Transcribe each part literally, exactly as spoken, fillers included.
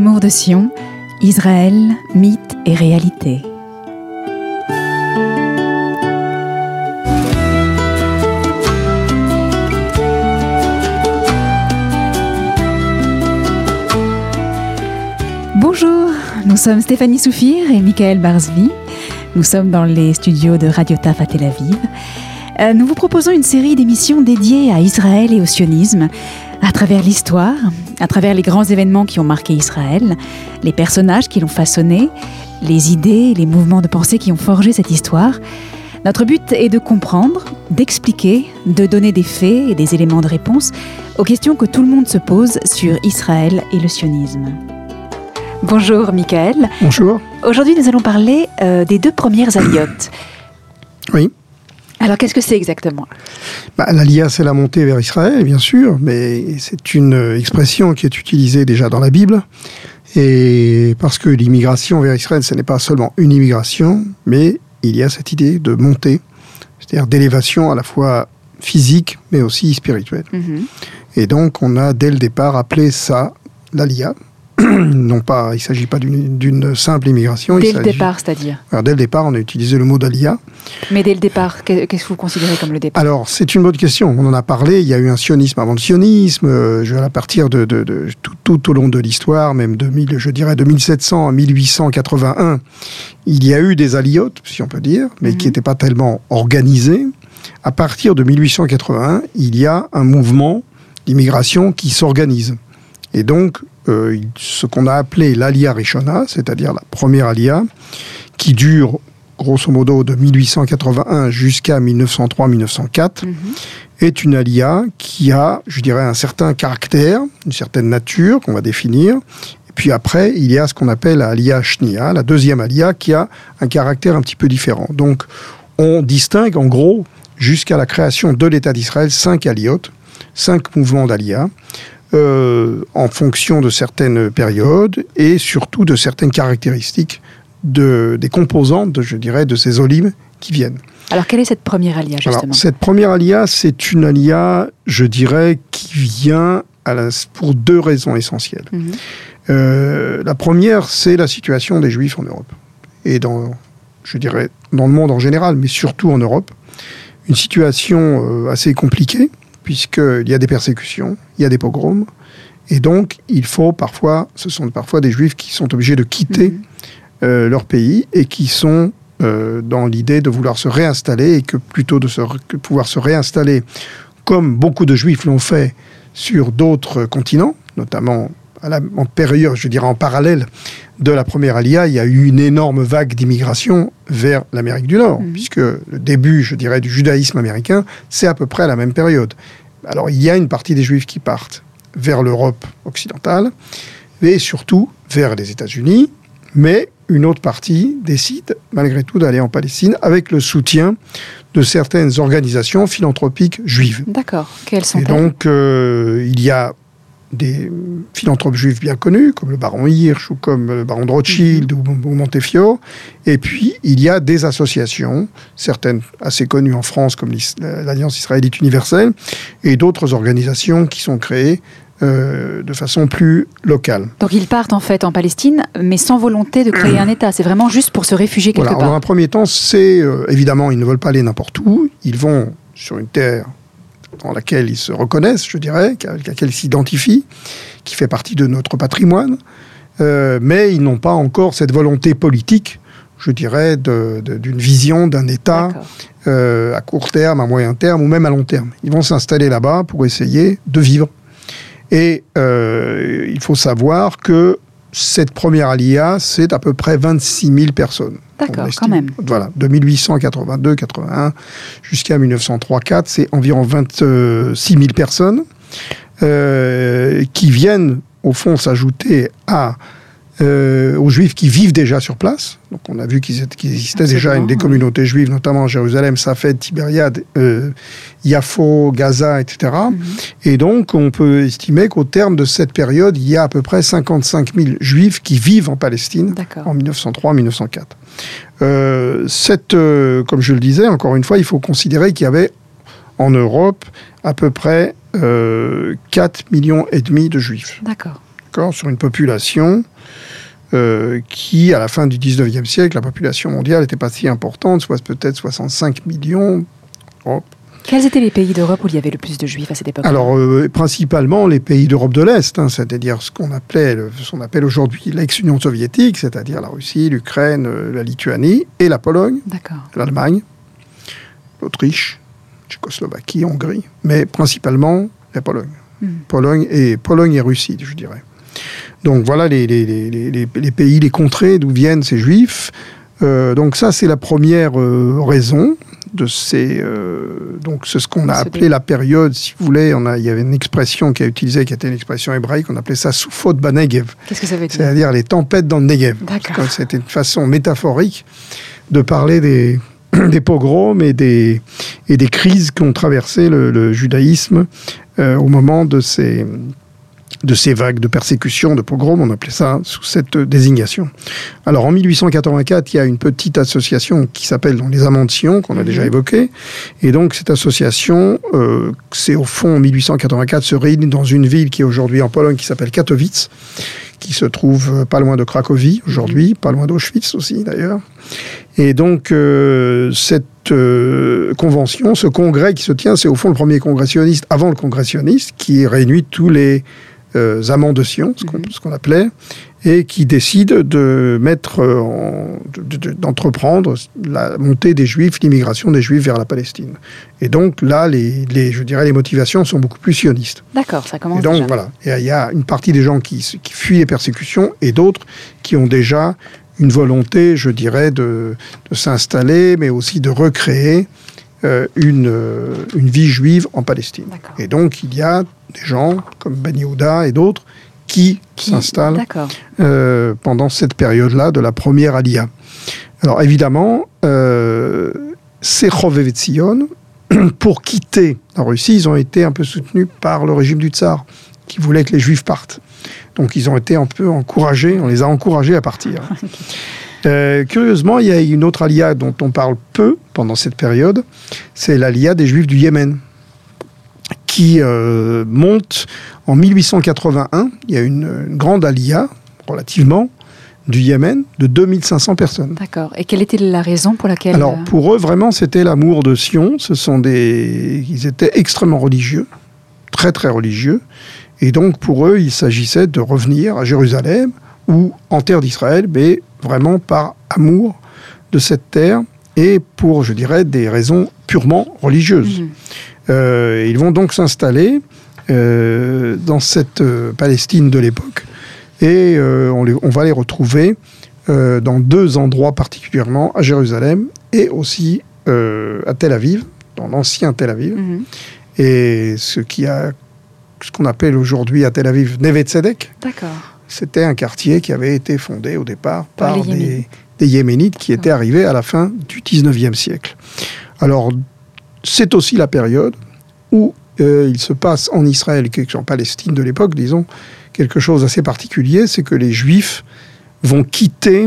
Amour de Sion, Israël, mythe et réalité. Bonjour, nous sommes Stéphanie Soufir et Michael Barzvi. Nous sommes dans les studios de Radio Taf à Tel Aviv. Euh, nous vous proposons une série d'émissions dédiées à Israël et au sionisme, à travers l'histoire, à travers les grands événements qui ont marqué Israël, les personnages qui l'ont façonné, les idées, les mouvements de pensée qui ont forgé cette histoire. Notre but est de comprendre, d'expliquer, de donner des faits et des éléments de réponse aux questions que tout le monde se pose sur Israël et le sionisme. Bonjour Michael. Bonjour. Aujourd'hui nous allons parler euh, des deux premières aliotes. Oui. Alors qu'est-ce que c'est exactement ? Bah, l'Aliyah, c'est la montée vers Israël, bien sûr, mais c'est une expression qui est utilisée déjà dans la Bible. Et parce que l'immigration vers Israël, ce n'est pas seulement une immigration, mais il y a cette idée de montée, c'est-à-dire d'élévation à la fois physique, mais aussi spirituelle. Mm-hmm. Et donc on a dès le départ appelé ça l'Aliyah. Non pas, il ne s'agit pas d'une, d'une simple immigration. Dès il le départ, c'est-à-dire Alors, dès le départ, on a utilisé le mot d'Aliyah. Mais dès le départ, qu'est-ce que vous considérez comme le départ ? Alors, c'est une bonne question. On en a parlé. Il y a eu un sionisme avant le sionisme. Euh, je, à partir de, de, de tout, tout au long de l'histoire, même de mille, je dirais de mille sept cents à mille huit cent quatre-vingt-un, il y a eu des aliotes, si on peut dire, mais mm-hmm. qui n'étaient pas tellement organisés. À partir de mille huit cent quatre-vingt-un, il y a un mouvement d'immigration qui s'organise. Et donc, euh, ce qu'on a appelé l'Aliyah Rishona, c'est-à-dire la première Aliyah, qui dure grosso modo de mille huit cent quatre-vingt-un jusqu'à mille neuf cent trois mille neuf cent quatre, mm-hmm. est une Aliyah qui a, je dirais, un certain caractère, une certaine nature qu'on va définir. Et puis après, il y a ce qu'on appelle la Aliyah Shnia, la deuxième Aliyah, qui a un caractère un petit peu différent. Donc, on distingue en gros, jusqu'à la création de l'État d'Israël, cinq Aliyot, cinq mouvements d'Aliyah, Euh, en fonction de certaines périodes et surtout de certaines caractéristiques de, des composantes, de, je dirais, de ces olim qui viennent. Alors, quelle est cette première Aliyah, justement ? Alors, cette première Aliyah, c'est une Aliyah, je dirais, qui vient à la, pour deux raisons essentielles. Mm-hmm. Euh, la première, c'est la situation des Juifs en Europe. Et dans, je dirais, dans le monde en général, mais surtout en Europe. Une situation euh, assez compliquée, puisqu'il y a des persécutions, il y a des pogroms, et donc il faut parfois, ce sont parfois des Juifs qui sont obligés de quitter mmh. euh, leur pays et qui sont euh, dans l'idée de vouloir se réinstaller et que plutôt de se, que pouvoir se réinstaller, comme beaucoup de Juifs l'ont fait sur d'autres continents, notamment à la, en période, je dirais en parallèle de la première Aliyah, il y a eu une énorme vague d'immigration vers l'Amérique du Nord, mmh. puisque le début, je dirais, du judaïsme américain, c'est à peu près à la même période. Alors, il y a une partie des Juifs qui partent vers l'Europe occidentale, et surtout vers les États-Unis, mais une autre partie décide, malgré tout, d'aller en Palestine avec le soutien de certaines organisations philanthropiques juives. D'accord. Quelles sont-elles ? Et donc, euh, il y a des philanthropes juifs bien connus, comme le baron Hirsch ou comme le baron de Rothschild mmh. ou, ou Montefiore. Et puis, il y a des associations, certaines assez connues en France, comme l'Alliance israélite universelle, et d'autres organisations qui sont créées euh, de façon plus locale. Donc, ils partent en fait en Palestine, mais sans volonté de créer un État. C'est vraiment juste pour se réfugier quelque voilà, part. Dans un premier temps, c'est euh, évidemment, ils ne veulent pas aller n'importe où. Ils vont sur une terre dans laquelle ils se reconnaissent, je dirais, à laquelle ils s'identifient, qui fait partie de notre patrimoine, euh, mais ils n'ont pas encore cette volonté politique, je dirais, de, de, d'une vision d'un État euh, à court terme, à moyen terme ou même à long terme. Ils vont s'installer là-bas pour essayer de vivre. Et euh, il faut savoir que cette première Aliyah, c'est à peu près vingt-six mille personnes. D'accord, quand même. Voilà, de mille huit cent quatre-vingt-deux quatre-vingt-un jusqu'à mille neuf cent trois quatre, c'est environ vingt-six mille personnes euh, qui viennent, au fond, s'ajouter à, euh, aux Juifs qui vivent déjà sur place. Donc, on a vu qu'il, qu'il existait Absolument, déjà une, des communautés juives, notamment à Jérusalem, Safed, Tibériade, euh, Yafo, Gaza, et cetera. Mm-hmm. Et donc, on peut estimer qu'au terme de cette période, il y a à peu près cinquante-cinq mille Juifs qui vivent en Palestine D'accord. en mille neuf cent trois mille neuf cent quatre. Euh, cette, euh, comme je le disais, encore une fois, il faut considérer qu'il y avait en Europe à peu près euh, quatre millions et demi de Juifs. D'accord. d'accord, sur une population euh, qui, à la fin du dix-neuvième siècle, la population mondiale n'était pas si importante, soit peut-être soixante-cinq millions. Oh. Quels étaient les pays d'Europe où il y avait le plus de juifs à cette époque? Alors, euh, principalement les pays d'Europe de l'Est, hein, c'est-à-dire ce qu'on appelait, ce qu'on appelle aujourd'hui l'ex-Union soviétique, c'est-à-dire la Russie, l'Ukraine, euh, la Lituanie et la Pologne, D'accord. l'Allemagne, l'Autriche, Tchécoslovaquie, Hongrie, mais principalement la Pologne. Mmh. Pologne, et, Pologne et Russie, je dirais. Donc voilà les, les, les, les, les pays, les contrées d'où viennent ces juifs. Euh, donc ça, c'est la première euh, raison de ces... Euh, donc c'est ce qu'on a appelé la période, si vous voulez, on a, il y avait une expression qui a utilisée, qui était une expression hébraïque, on appelait ça Soufot Banegev. Qu'est-ce que ça veut dire? C'est-à-dire les tempêtes dans le Negev. D'accord. C'était une façon métaphorique de parler des, des pogroms et des, et des crises qu'ont traversé le, le judaïsme euh, au moment de ces... de ces vagues de persécution, de pogroms, on appelait ça sous cette désignation. Alors en mille huit cent quatre-vingt-quatre, il y a une petite association qui s'appelle les Amants de Sion, qu'on a mmh. déjà évoqué, et donc cette association, euh, c'est au fond en mille huit cent quatre-vingt-quatre, se réunit dans une ville qui est aujourd'hui en Pologne, qui s'appelle Katowice, qui se trouve pas loin de Cracovie aujourd'hui, mmh. pas loin d'Auschwitz aussi d'ailleurs. Et donc euh, cette euh, convention, ce congrès qui se tient, c'est au fond le premier congrès sioniste avant le congrès sioniste, qui réunit tous les Euh, amants de Sion, ce qu'on, mm-hmm. ce qu'on appelait, et qui décide de mettre, en, de, de, d'entreprendre la montée des Juifs, l'immigration des Juifs vers la Palestine. Et donc là, les, les, je dirais, les motivations sont beaucoup plus sionistes. D'accord, ça commence et donc, déjà. Voilà, et il y a une partie des gens qui, qui fuient les persécutions et d'autres qui ont déjà une volonté, je dirais, de, de s'installer, mais aussi de recréer euh, une, euh, une vie juive en Palestine. D'accord. Et donc, il y a des gens comme Ben Yehuda et d'autres qui, qui s'installent euh, pendant cette période-là de la première Aliyah. Alors évidemment, euh, ces Chovevet Tzion, pour quitter la Russie, ils ont été un peu soutenus par le régime du Tsar, qui voulait que les Juifs partent. Donc ils ont été un peu encouragés, on les a encouragés à partir. euh, curieusement, il y a une autre Aliyah dont on parle peu pendant cette période, c'est l'Aliyah des Juifs du Yémen, qui euh, monte en mille huit cent quatre-vingt-un. Il y a une, une grande aliyah, relativement, du Yémen, de deux mille cinq cents personnes. D'accord. Et quelle était la raison pour laquelle... Alors, pour eux, vraiment, c'était l'amour de Sion. Ce sont des... Ils étaient extrêmement religieux, très, très religieux. Et donc, pour eux, il s'agissait de revenir à Jérusalem, ou en terre d'Israël, mais vraiment par amour de cette terre, et pour, je dirais, des raisons purement religieuses. Mmh. Euh, ils vont donc s'installer euh, dans cette euh, Palestine de l'époque et euh, on, les, on va les retrouver euh, dans deux endroits particulièrement, à Jérusalem et aussi euh, à Tel Aviv, dans l'ancien Tel Aviv. Mm-hmm. Et ce, qui a, ce qu'on appelle aujourd'hui à Tel Aviv Neve Tzedek, D'accord. C'était un quartier qui avait été fondé au départ par, par des, des Yéménites qui étaient arrivés à la fin du dix-neuvième siècle. Alors, c'est aussi la période où euh, il se passe en Israël, en Palestine de l'époque, disons, quelque chose d'assez particulier, c'est que les Juifs vont quitter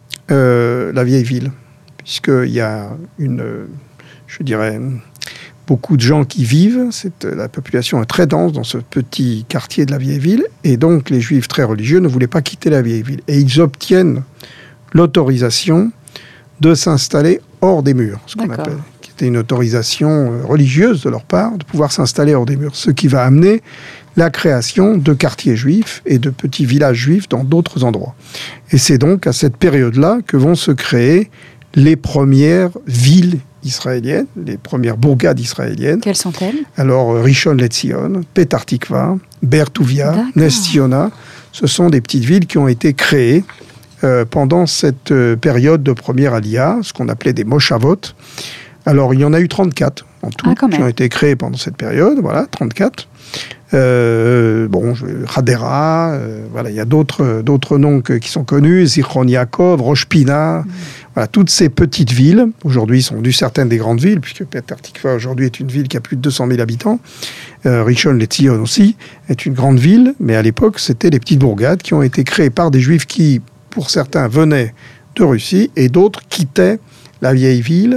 euh, la vieille ville, puisqu'il y a une, je dirais, beaucoup de gens qui vivent, c'est, la population est très dense dans ce petit quartier de la vieille ville, et donc les Juifs très religieux ne voulaient pas quitter la vieille ville. Et ils obtiennent l'autorisation de s'installer hors des murs, ce qu'on D'accord. appelle, qui était une autorisation religieuse de leur part, de pouvoir s'installer hors des murs, ce qui va amener la création de quartiers juifs et de petits villages juifs dans d'autres endroits. Et c'est donc à cette période-là que vont se créer les premières villes israéliennes, les premières bourgades israéliennes. Quelles sont-elles ? Alors, Rishon LeZion, Petar Tikva, Be'er Tuvia, Nes Tziyona, ce sont des petites villes qui ont été créées euh, pendant cette euh, période de première Aliyah, ce qu'on appelait des Moshavot. Alors, il y en a eu trente-quatre en tout, ah, qui ont été créées pendant cette période, voilà, trente-quatre. Euh, bon, Hadera, euh, voilà, il y a d'autres, d'autres noms que, qui sont connus, Zichron Yaakov, Rosh Pina, mmh. voilà, toutes ces petites villes, aujourd'hui sont venues certaines des grandes villes, puisque Petar Tikva aujourd'hui est une ville qui a plus de deux cent mille habitants, euh, Rishon LeZion aussi est une grande ville, mais à l'époque c'était des petites bourgades qui ont été créées par des juifs qui, pour certains, venaient de Russie, et d'autres quittaient la vieille ville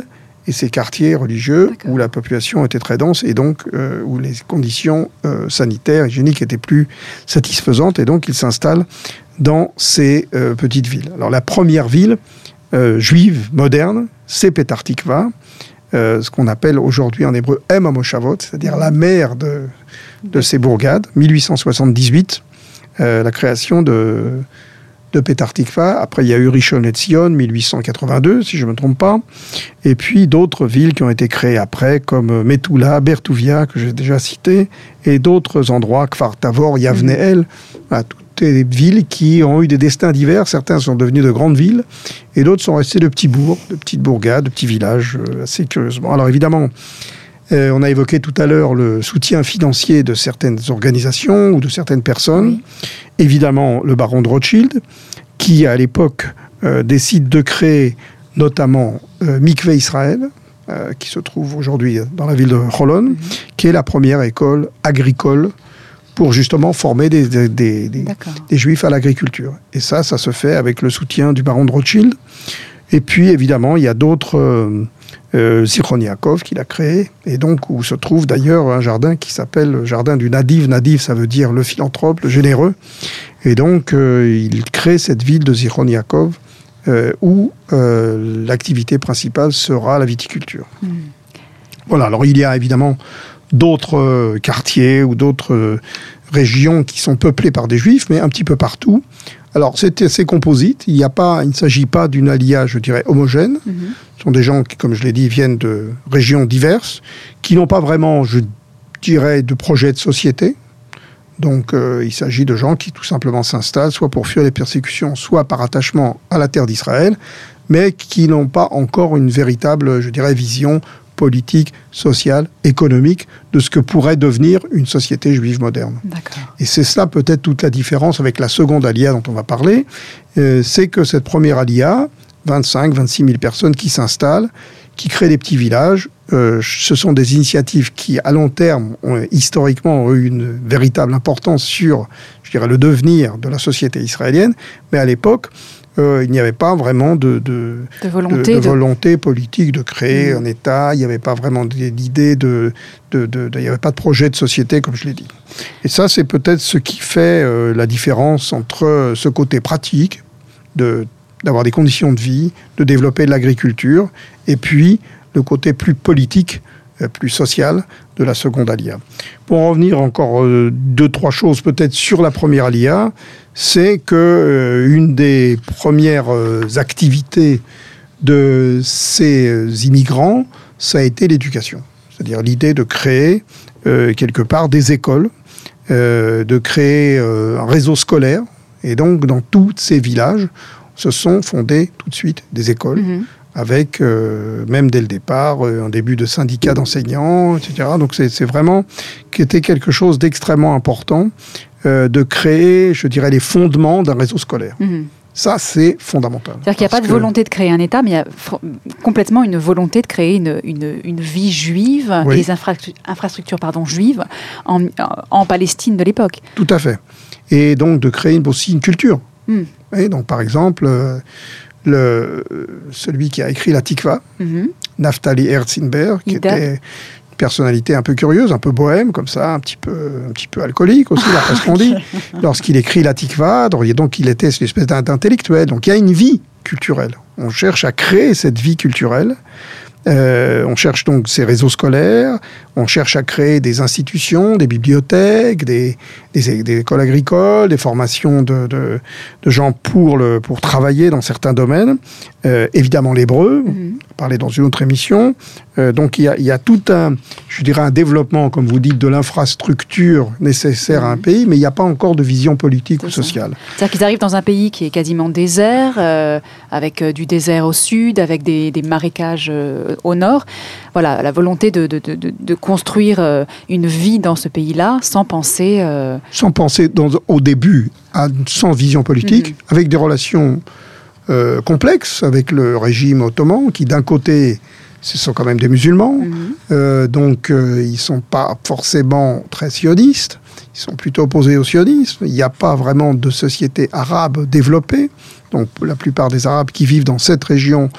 et ces quartiers religieux D'accord. où la population était très dense et donc euh, où les conditions euh, sanitaires, hygiéniques étaient plus satisfaisantes, et donc ils s'installent dans ces euh, petites villes. Alors la première ville euh, juive moderne, c'est Petah Tikva, euh, ce qu'on appelle aujourd'hui en hébreu Em HaMoshavot, c'est-à-dire la mère de, de ces bourgades, mille huit cent soixante-dix-huit, euh, la création de, de Petah Tikva. Après, il y a eu Rishon LeZion, mille huit cent quatre-vingt-deux, si je ne me trompe pas, et puis d'autres villes qui ont été créées après, comme Metula, Bertouvia, que j'ai déjà cité, et d'autres endroits, Kfar Tavor, Yavneel, voilà, toutes des villes qui ont eu des destins divers. Certains sont devenus de grandes villes et d'autres sont restés de petits bourgs, de petites bourgades, de petits villages, euh, assez curieusement. Alors évidemment, euh, on a évoqué tout à l'heure le soutien financier de certaines organisations ou de certaines personnes. Oui. Évidemment, le baron de Rothschild, qui à l'époque euh, décide de créer notamment euh, Mikvé Israël, euh, qui se trouve aujourd'hui dans la ville de Holon, mm-hmm. qui est la première école agricole pour justement former des, des, des, des, des juifs à l'agriculture. Et ça, ça se fait avec le soutien du baron de Rothschild. Et puis, évidemment, il y a d'autres... Euh, euh, Zichron Yaakov qui l'a créé, et donc où se trouve d'ailleurs un jardin qui s'appelle le jardin du Nadiv. Nadiv, ça veut dire le philanthrope, le généreux. Et donc, euh, il crée cette ville de Zichron Yaakov euh, où euh, l'activité principale sera la viticulture. Mmh. Voilà, alors il y a évidemment d'autres euh, quartiers ou d'autres euh, régions qui sont peuplées par des juifs, mais un petit peu partout. Alors, c'est assez composite. Il y a pas, il ne s'agit pas d'une aliyah, je dirais, homogène. Mm-hmm. Ce sont des gens qui, comme je l'ai dit, viennent de régions diverses, qui n'ont pas vraiment, je dirais, de projet de société. Donc, euh, il s'agit de gens qui, tout simplement, s'installent, soit pour fuir les persécutions, soit par attachement à la terre d'Israël, mais qui n'ont pas encore une véritable, je dirais, vision politique, sociale, économique de ce que pourrait devenir une société juive moderne. D'accord. Et c'est ça peut-être toute la différence avec la seconde aliyah dont on va parler, euh, c'est que cette première aliyah, vingt-cinq à vingt-six mille personnes qui s'installent, qui créent des petits villages, euh, ce sont des initiatives qui, à long terme, ont, historiquement, ont eu une véritable importance sur, je dirais, le devenir de la société israélienne, mais à l'époque, Euh, il n'y avait pas vraiment de, de, de, volonté, de, de de volonté politique de créer mmh. un État. Il n'y avait pas vraiment d'idée de, de, de, de... Il n'y avait pas de projet de société, comme je l'ai dit. Et ça, c'est peut-être ce qui fait euh, la différence entre ce côté pratique, de, d'avoir des conditions de vie, de développer de l'agriculture, et puis le côté plus politique, euh, plus social de la seconde aliyah. Pour en revenir encore euh, deux, trois choses peut-être sur la première aliyah, c'est que euh, une des premières euh, activités de ces euh, immigrants, ça a été l'éducation. C'est-à-dire l'idée de créer euh, quelque part des écoles, euh, de créer euh, un réseau scolaire. Et donc, dans tous ces villages, se sont fondées tout de suite des écoles, mmh. avec, euh, même dès le départ, euh, un début de syndicats d'enseignants, et cetera. Donc, c'est, c'est vraiment qui était quelque chose d'extrêmement important, euh, de créer, je dirais, les fondements d'un réseau scolaire. Mmh. Ça, c'est fondamental. C'est-à-dire qu'il n'y a pas de que... volonté de créer un État, mais il y a f- complètement une volonté de créer une, une, une vie juive, oui. des infra- infrastructures pardon, juives en, en Palestine de l'époque. Tout à fait. Et donc, de créer aussi une culture. Mmh. Et donc, par exemple, euh, le, celui qui a écrit la Tikva, mmh. Naftali Herzinberg, qui Ida. était... personnalité un peu curieuse, un peu bohème, comme ça, un petit peu, un petit peu alcoolique aussi, d'après ce qu'on dit. Lorsqu'il écrit la Tikva, donc il était une espèce d'intellectuel. Donc il y a une vie culturelle. On cherche à créer cette vie culturelle. Euh, on cherche donc ces réseaux scolaires, on cherche à créer des institutions, des bibliothèques, des, des, des écoles agricoles, des formations de, de, de gens pour, le, pour travailler dans certains domaines. Euh, évidemment l'hébreu, mmh. on parlait dans une autre émission. Euh, donc il y a, il y a tout un, je dirais un développement, comme vous dites, de l'infrastructure nécessaire mmh. à un pays, mais il n'y a pas encore de vision politique C'est ou sociale. Ça. C'est-à-dire qu'ils arrivent dans un pays qui est quasiment désert, euh, avec euh, du désert au sud, avec des, des marécages euh, au nord. Voilà, la volonté de, de, de, de construire euh, une vie dans ce pays-là sans penser... Euh... Sans penser dans, au début, à, sans vision politique, mmh. avec des relations euh, complexes avec le régime ottoman, qui d'un côté, ce sont quand même des musulmans, mmh. euh, donc euh, ils ne sont pas forcément très sionistes, ils sont plutôt opposés au sionisme, il n'y a pas vraiment de société arabe développée, donc la plupart des Arabes qui vivent dans cette région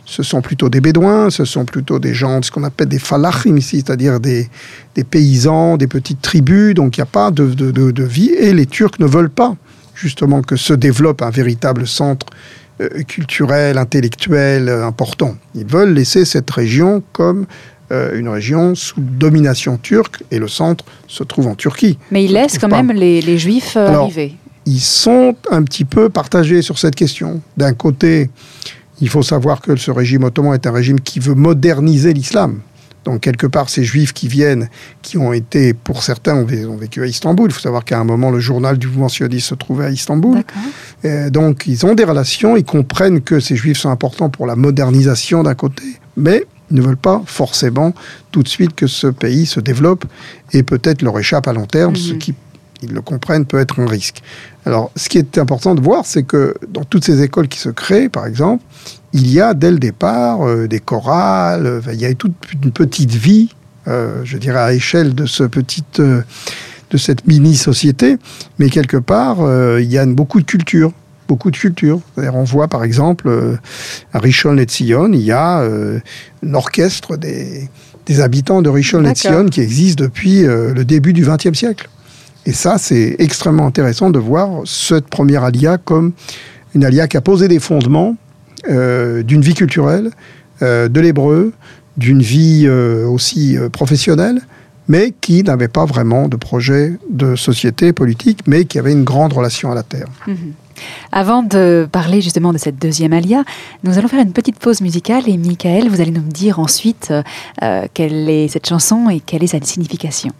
ce sont plutôt des bédouins, ce sont plutôt des gens, ce qu'on appelle des falachim ici, c'est-à-dire des, des paysans, des petites tribus, donc il n'y a pas de, de, de, de vie, et les Turcs ne veulent pas justement que se développe un véritable centre euh, culturel, intellectuel euh, important. Ils veulent laisser cette région comme euh, une région sous domination turque, et le centre se trouve en Turquie. Mais ils laissent quand pas. même les, les Juifs euh, Alors, arriver. Ils sont un petit peu partagés sur cette question. D'un côté, il faut savoir que ce régime ottoman est un régime qui veut moderniser l'islam. Donc, quelque part, ces Juifs qui viennent, qui ont été, pour certains, ont vécu à Istanbul. Il faut savoir qu'à un moment, le journal du mouvement sioniste se trouvait à Istanbul. Et donc, ils ont des relations, ils comprennent que ces Juifs sont importants pour la modernisation d'un côté, mais ils ne veulent pas forcément tout de suite que ce pays se développe et peut-être leur échappe à long terme, mmh. ce qui, ils le comprennent, peut être un risque. Alors, ce qui est important de voir, c'est que dans toutes ces écoles qui se créent, par exemple, il y a dès le départ euh, des chorales, euh, il y a toute une petite vie, euh, je dirais à échelle de, ce petit, euh, de cette mini-société, mais quelque part, euh, il y a beaucoup de culture. Beaucoup de culture. C'est-à-dire, on voit par exemple euh, à Rishon LeZion, il y a euh, un orchestre des, des habitants de Rishon LeZion qui existe depuis euh, le début du vingtième siècle. Et ça, c'est extrêmement intéressant de voir cette première alia comme une alia qui a posé des fondements euh, d'une vie culturelle, euh, de l'hébreu, d'une vie euh, aussi euh, professionnelle, mais qui n'avait pas vraiment de projet de société politique, mais qui avait une grande relation à la terre. Mmh. Avant de parler justement de cette deuxième alia, nous allons faire une petite pause musicale et Michael, vous allez nous dire ensuite euh, quelle est cette chanson et quelle est sa signification.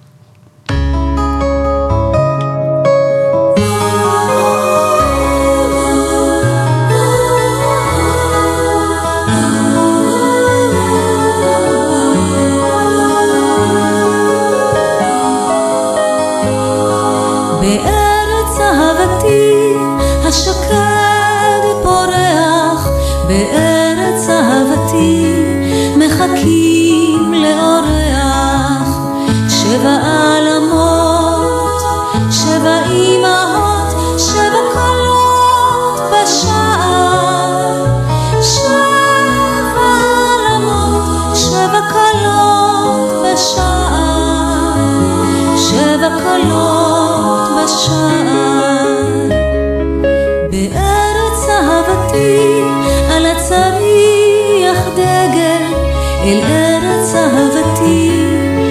השוקד פורח בארץ אהבתי מחכים לאורח שבע עלמות שבע אמהות שבע קולות בשער שבע עלמות שבע קולות בשער שבע קולות בשער בארץ אהבתי על הצריח דגל אל ארץ אהבתי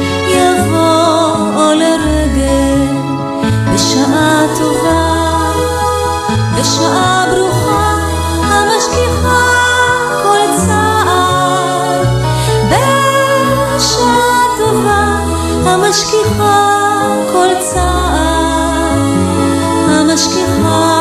יבוא לרגל בשעה טובה בשעה ברוכה המשכיחה כל צער בשעה טובה המשכיחה כל צער המשכיחה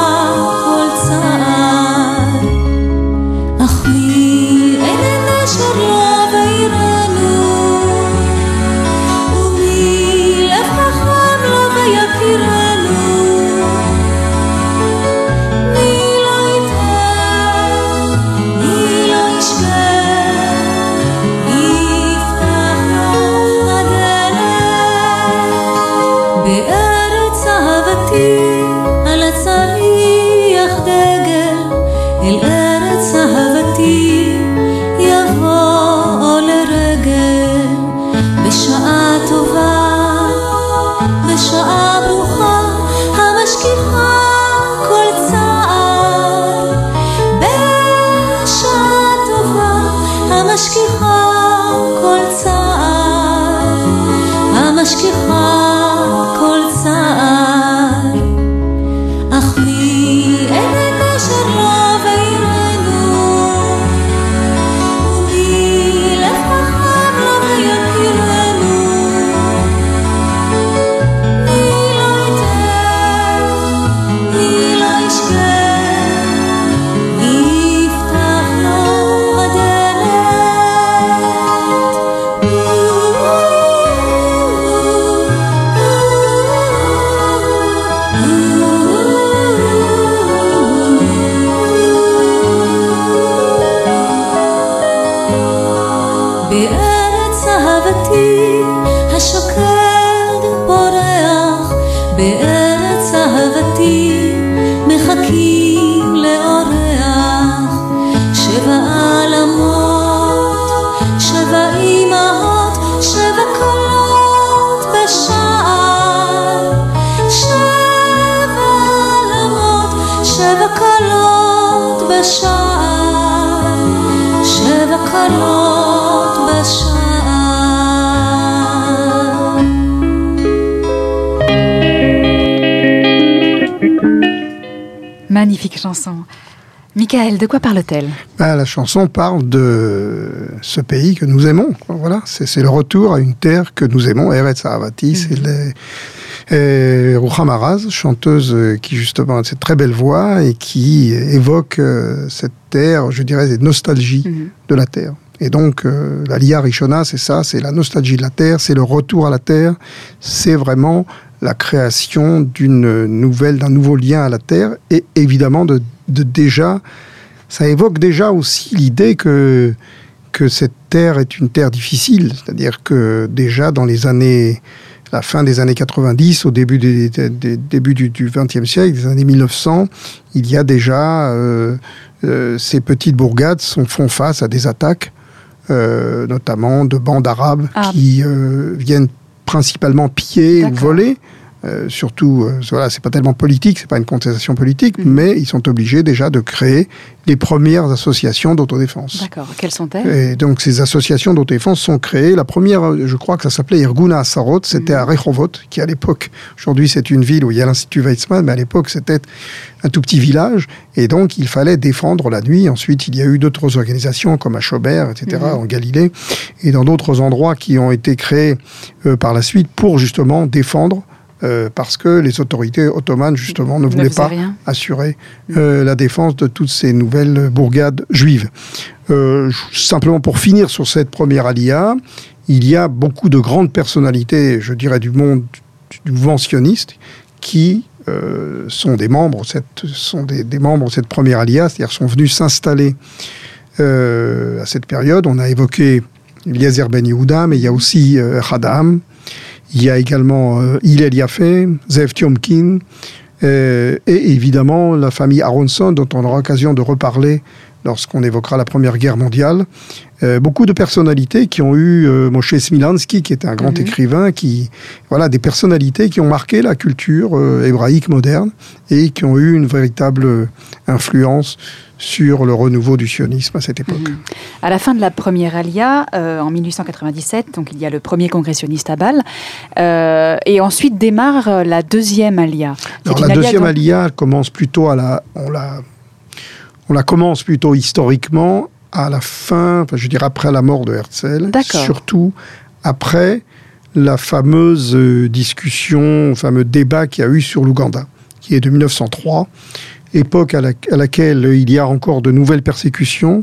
מחכים לאורח שבע עלמות בשער, שבע קולות בשער. Magnifique chanson. Michael, de quoi parle-t-elle ? Ben, la chanson parle de ce pays que nous aimons. Voilà, c'est, c'est le retour à une terre que nous aimons. Eretz Ahavati, mm-hmm. c'est les... Et Ruchama Araz, chanteuse qui justement a cette très belle voix et qui évoque euh, cette terre, je dirais, cette nostalgie mm-hmm. de la terre. Et donc, euh, la Liya Rishona, c'est ça, c'est la nostalgie de la terre, c'est le retour à la terre, c'est vraiment la création d'une nouvelle, d'un nouveau lien à la terre, et évidemment, de, de déjà, ça évoque déjà aussi l'idée que, que cette terre est une terre difficile, c'est-à-dire que déjà dans les années, la fin des années quatre-vingt-dix, au début, des, des, des, début du, du vingtième siècle, des années mille neuf cents, il y a déjà, euh, euh, ces petites bourgades sont, font face à des attaques, euh, notamment de bandes arabes ah. qui euh, viennent principalement piller D'accord. ou voler. Euh, surtout, euh, voilà, c'est pas tellement politique, c'est pas une contestation politique, mmh. mais ils sont obligés déjà de créer les premières associations d'autodéfense. D'accord. Quelles sont-elles ? Et donc, ces associations d'autodéfense sont créées. La première, je crois que ça s'appelait Irguna Asarot, c'était mmh. à Rehovot, qui à l'époque, aujourd'hui c'est une ville où il y a l'Institut Weizmann, mais à l'époque c'était un tout petit village, et donc il fallait défendre la nuit. Ensuite, il y a eu d'autres organisations comme à Chobert, et cetera, mmh. en Galilée, et dans d'autres endroits qui ont été créés euh, par la suite pour justement défendre Euh, parce que les autorités ottomanes, justement, ne voulaient pas rien. assurer euh, la défense de toutes ces nouvelles bourgades juives. Euh, simplement pour finir sur cette première Aliyah, il y a beaucoup de grandes personnalités, je dirais, du monde du mouvement sioniste qui euh, sont des membres, cette, sont des, des membres de cette première Aliyah, c'est-à-dire sont venus s'installer euh, à cette période. On a évoqué Eliezer Ben Yehuda, mais il y a aussi euh, Hadam. Il y a également euh, Hillel Yafé, Zev Tiomkin, euh, et évidemment la famille Aronson, dont on aura l'occasion de reparler lorsqu'on évoquera la Première Guerre mondiale. Euh, beaucoup de personnalités qui ont eu euh, Moshe Smilansky, qui était un grand mm-hmm. écrivain, qui, voilà, des personnalités qui ont marqué la culture euh, hébraïque moderne et qui ont eu une véritable influence sur le renouveau du sionisme à cette époque. Mmh. À la fin de la première Aliyah, euh, en mille huit cent quatre-vingt-dix-sept, donc il y a le premier congrès sioniste à Bâle, euh, et ensuite démarre la deuxième Aliyah. Alors, la deuxième dont... Aliyah commence plutôt à la, on la, on la commence plutôt historiquement à la fin, enfin, je dirais après la mort de Herzl, D'accord. surtout après la fameuse discussion, le fameux débat qu'il y a eu sur l'Ouganda, qui est de mille neuf cent trois. Époque à, la, à laquelle il y a encore de nouvelles persécutions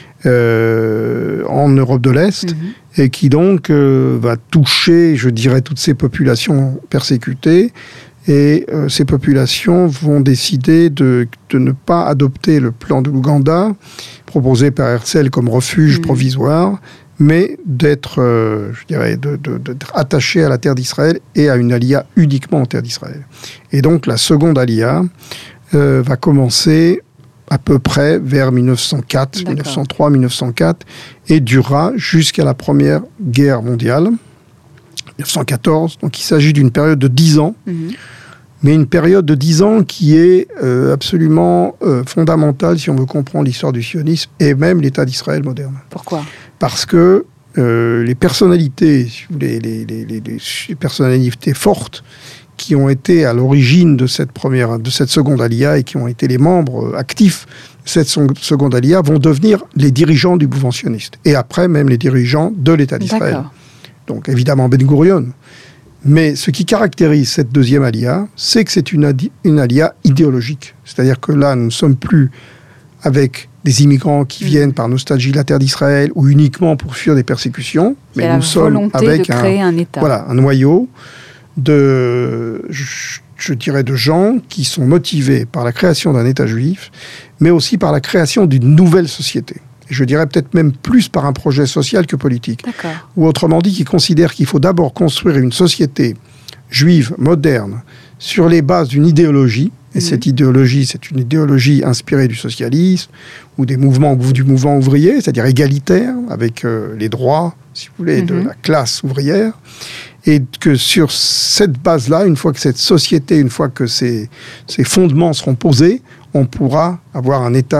euh, en Europe de l'Est, mmh. et qui donc euh, va toucher, je dirais, toutes ces populations persécutées, et euh, ces populations vont décider de, de ne pas adopter le plan de l'Ouganda, proposé par Herzl comme refuge mmh. provisoire, mais d'être, euh, je dirais, de, de, d'être attaché à la terre d'Israël et à une Aliyah uniquement en terre d'Israël. Et donc la seconde Aliyah Euh, va commencer à peu près vers mille neuf cent quatre, D'accord. mille neuf cent trois, mille neuf cent quatre, et durera jusqu'à la Première Guerre mondiale, mille neuf cent quatorze. Donc il s'agit d'une période de dix ans, mm-hmm. mais une période de dix ans qui est euh, absolument euh, fondamentale si on veut comprendre l'histoire du sionisme et même l'État d'Israël moderne. Pourquoi ? Parce que euh, les personnalités, les, les, les, les, les personnalités fortes qui ont été à l'origine de cette première, de cette seconde Aliyah et qui ont été les membres actifs de cette seconde Aliyah vont devenir les dirigeants du mouvement sioniste. Et après, même les dirigeants de l'État d'Israël. D'accord. Donc, évidemment, Ben Gurion. Mais ce qui caractérise cette deuxième Aliyah, c'est que c'est une, adi- une Aliyah idéologique. C'est-à-dire que là, nous ne sommes plus avec des immigrants qui mmh. viennent par nostalgie de la terre d'Israël ou uniquement pour fuir des persécutions. C'est mais la nous sommes avec de créer un, un État. Voilà, un noyau de, je, je dirais, de gens qui sont motivés par la création d'un État juif, mais aussi par la création d'une nouvelle société. Et je dirais peut-être même plus par un projet social que politique. D'accord. Ou autrement dit, qui considèrent qu'il faut d'abord construire une société juive, moderne, sur les bases d'une idéologie. Et mmh. cette idéologie, c'est une idéologie inspirée du socialisme ou des mouvements, du mouvement ouvrier, c'est-à-dire égalitaire, avec euh, les droits, si vous voulez, mmh. de la classe ouvrière. Et que sur cette base-là, une fois que cette société, une fois que ces, ces fondements seront posés, on pourra avoir un État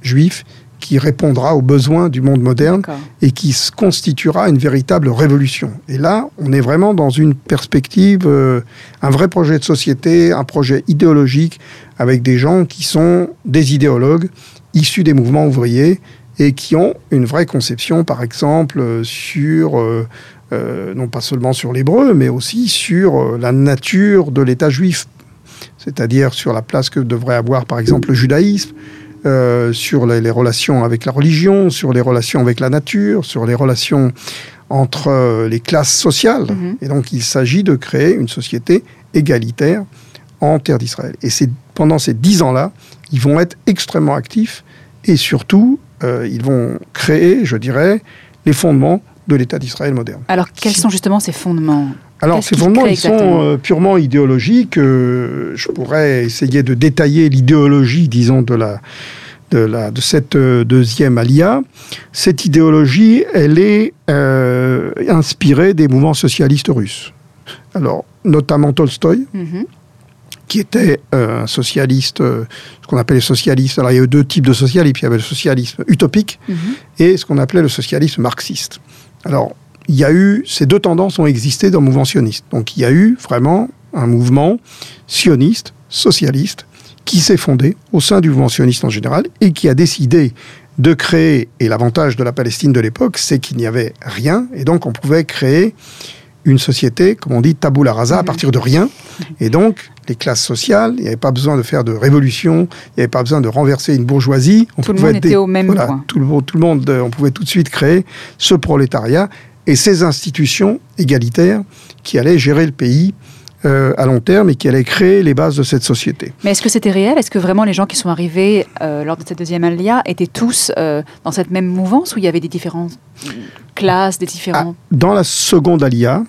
juif qui répondra aux besoins du monde moderne D'accord. et qui se constituera une véritable révolution. Et là, on est vraiment dans une perspective, euh, un vrai projet de société, un projet idéologique, avec des gens qui sont des idéologues issus des mouvements ouvriers et qui ont une vraie conception, par exemple, euh, sur, euh, euh, non pas seulement sur l'hébreu, mais aussi sur euh, la nature de l'État juif, c'est-à-dire sur la place que devrait avoir, par exemple, le judaïsme, Euh, sur les, les relations avec la religion, sur les relations avec la nature, sur les relations entre euh, les classes sociales. Mm-hmm. Et donc, il s'agit de créer une société égalitaire en terre d'Israël. Et c'est pendant ces dix ans-là, ils vont être extrêmement actifs et surtout, euh, ils vont créer, je dirais, les fondements de l'État d'Israël moderne. Alors, quels sont justement ces fondements ? Alors, Qu'est-ce ces qu'ils fondements, créent ils sont exactement euh, purement idéologiques. Euh, je pourrais essayer de détailler l'idéologie, disons, de, la, de, la, de cette euh, deuxième alia. Cette idéologie, elle est euh, inspirée des mouvements socialistes russes. Alors, notamment Tolstoï, Mm-hmm. qui était euh, un socialiste, euh, ce qu'on appelait les socialistes. Alors, il y a eu deux types de socialisme. Il y avait le socialisme utopique Mm-hmm. et ce qu'on appelait le socialisme marxiste. Alors, il y a eu, ces deux tendances ont existé dans le mouvement sioniste. Donc, il y a eu vraiment un mouvement sioniste, socialiste, qui s'est fondé au sein du mouvement sioniste en général et qui a décidé de créer, et l'avantage de la Palestine de l'époque, c'est qu'il n'y avait rien, et donc on pouvait créer une société, comme on dit, tabula rasa, mmh. à partir de rien. Et donc, les classes sociales, il n'y avait pas besoin de faire de révolution, il n'y avait pas besoin de renverser une bourgeoisie. On tout le monde était dé... au même voilà, point. Tout le, tout le monde, on pouvait tout de suite créer ce prolétariat et ces institutions égalitaires qui allaient gérer le pays euh, à long terme et qui allaient créer les bases de cette société. Mais est-ce que c'était réel ? Est-ce que vraiment les gens qui sont arrivés euh, lors de cette deuxième alia étaient tous euh, dans cette même mouvance où il y avait des différentes classes, des différents... Ah, dans la seconde alia,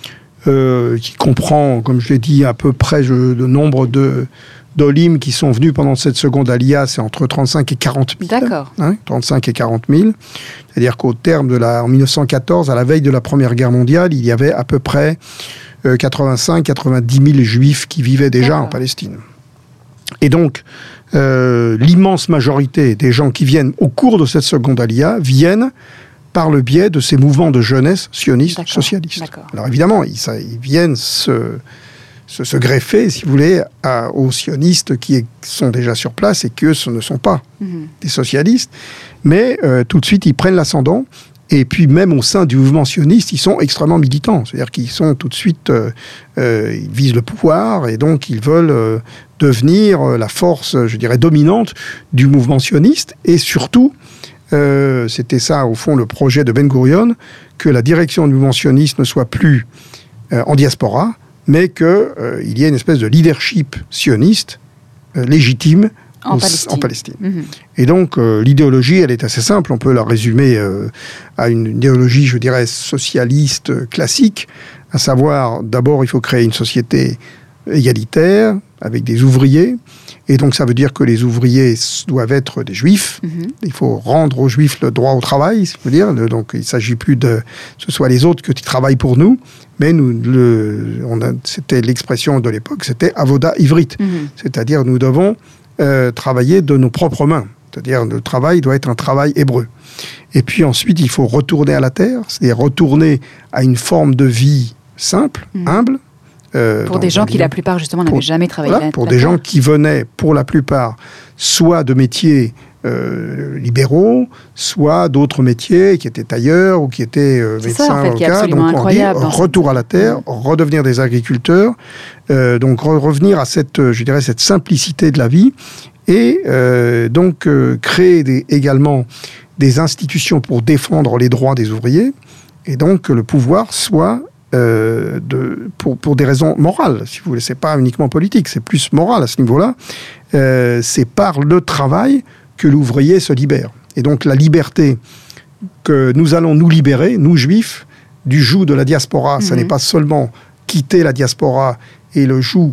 euh, qui comprend, comme je l'ai dit, à peu près je, le nombre de... d'Olim qui sont venus pendant cette seconde alia, c'est entre trente-cinq et quarante mille. D'accord. Hein, trente-cinq et quarante mille. C'est-à-dire qu'au terme de la, en mille neuf cent quatorze, à la veille de la Première Guerre mondiale, il y avait à peu près euh, quatre-vingt-cinq à quatre-vingt-dix mille juifs qui vivaient déjà D'accord. en Palestine. Et donc, euh, l'immense majorité des gens qui viennent au cours de cette seconde alia viennent par le biais de ces mouvements de jeunesse sionistes D'accord. socialistes. D'accord. Alors évidemment, ils, ça, ils viennent se... Se, se greffer, si vous voulez, à, aux sionistes qui sont déjà sur place et que ce ne sont pas mmh. des socialistes. Mais euh, tout de suite, ils prennent l'ascendant. Et puis même au sein du mouvement sioniste, ils sont extrêmement militants. C'est-à-dire qu'ils sont tout de suite... Euh, euh, ils visent le pouvoir et donc ils veulent euh, devenir la force, je dirais, dominante du mouvement sioniste. Et surtout, euh, c'était ça, au fond, le projet de Ben Gurion, que la direction du mouvement sioniste ne soit plus euh, en diaspora, mais qu'il euh, y ait une espèce de leadership sioniste euh, légitime en au, Palestine. En Palestine. Mmh. Et donc, euh, l'idéologie, elle est assez simple. On peut la résumer euh, à une idéologie, je dirais, socialiste euh, classique, à savoir, d'abord, il faut créer une société égalitaire, avec des ouvriers. Et donc, ça veut dire que les ouvriers doivent être des juifs. Mmh. Il faut rendre aux juifs le droit au travail, si je veux dire. Donc, il ne s'agit plus de ce soit les autres qui travaillent pour nous. Mais nous, le, on a, c'était l'expression de l'époque, c'était avoda ivrit. Mmh. C'est-à-dire, nous devons euh, travailler de nos propres mains. C'est-à-dire, le travail doit être un travail hébreu. Et puis ensuite, il faut retourner à la terre, c'est-à-dire retourner à une forme de vie simple, mmh. humble. Euh, pour des gens qui, la plupart, justement, n'avaient jamais travaillé voilà, là. Pour des gens qui venaient, pour la plupart, soit de métiers euh, libéraux, soit d'autres métiers qui étaient tailleurs ou qui étaient euh, médecins, ça, en fait, avocats. Donc, on dit retour à la terre, mmh. redevenir des agriculteurs, euh, donc re- revenir à cette, je dirais, cette simplicité de la vie et euh, donc euh, créer des, également des institutions pour défendre les droits des ouvriers et donc que le pouvoir soit Euh, de, pour, pour des raisons morales, si vous voulez. C'est pas uniquement politique, c'est plus moral à ce niveau-là. Euh, c'est par le travail que l'ouvrier se libère. Et donc la liberté que nous allons nous libérer, nous juifs, du joug de la diaspora, mm-hmm. ce n'est pas seulement quitter la diaspora et le joug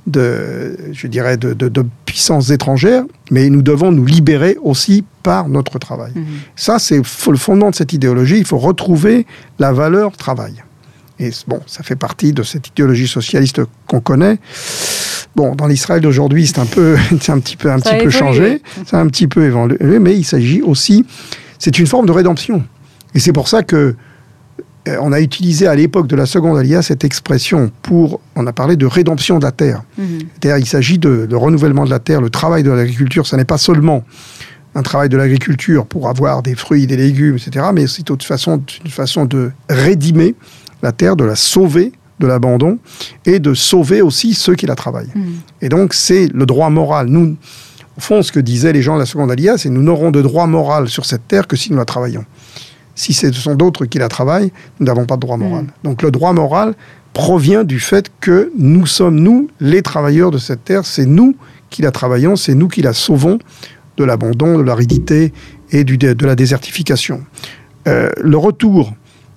de, je dirais, de, de, de puissances étrangères, mais nous devons nous libérer aussi par notre travail. Mm-hmm. Ça, c'est le fondement de cette idéologie. Il faut retrouver la valeur travail. Et bon, ça fait partie de cette idéologie socialiste qu'on connaît. Bon, dans l'Israël d'aujourd'hui, c'est un peu, c'est un petit peu, un Ça petit a peu évolué. changé, ça a un petit peu évolué, mais il s'agit aussi, c'est une forme de rédemption. Et c'est pour ça que euh, on a utilisé à l'époque de la seconde Aliyah cette expression pour, on a parlé de rédemption de la terre. Mhm. C'est-à-dire, il s'agit de, de renouvellement de la terre, le travail de l'agriculture. Ça n'est pas seulement un travail de l'agriculture pour avoir des fruits, des légumes, et cetera, mais c'est une façon, une façon de rédimer la terre, de la sauver de l'abandon et de sauver aussi ceux qui la travaillent. Mhm. Et donc, c'est le droit moral. Nous, au fond, ce que disaient les gens de la seconde Aliyah, c'est nous n'aurons de droit moral sur cette terre que si nous la travaillons. Si ce sont d'autres qui la travaillent, nous n'avons pas de droit moral. Mhm. Donc, le droit moral provient du fait que nous sommes, nous, les travailleurs de cette terre. C'est nous qui la travaillons, c'est nous qui la sauvons de l'abandon, de l'aridité et du, de la désertification. Euh, le retour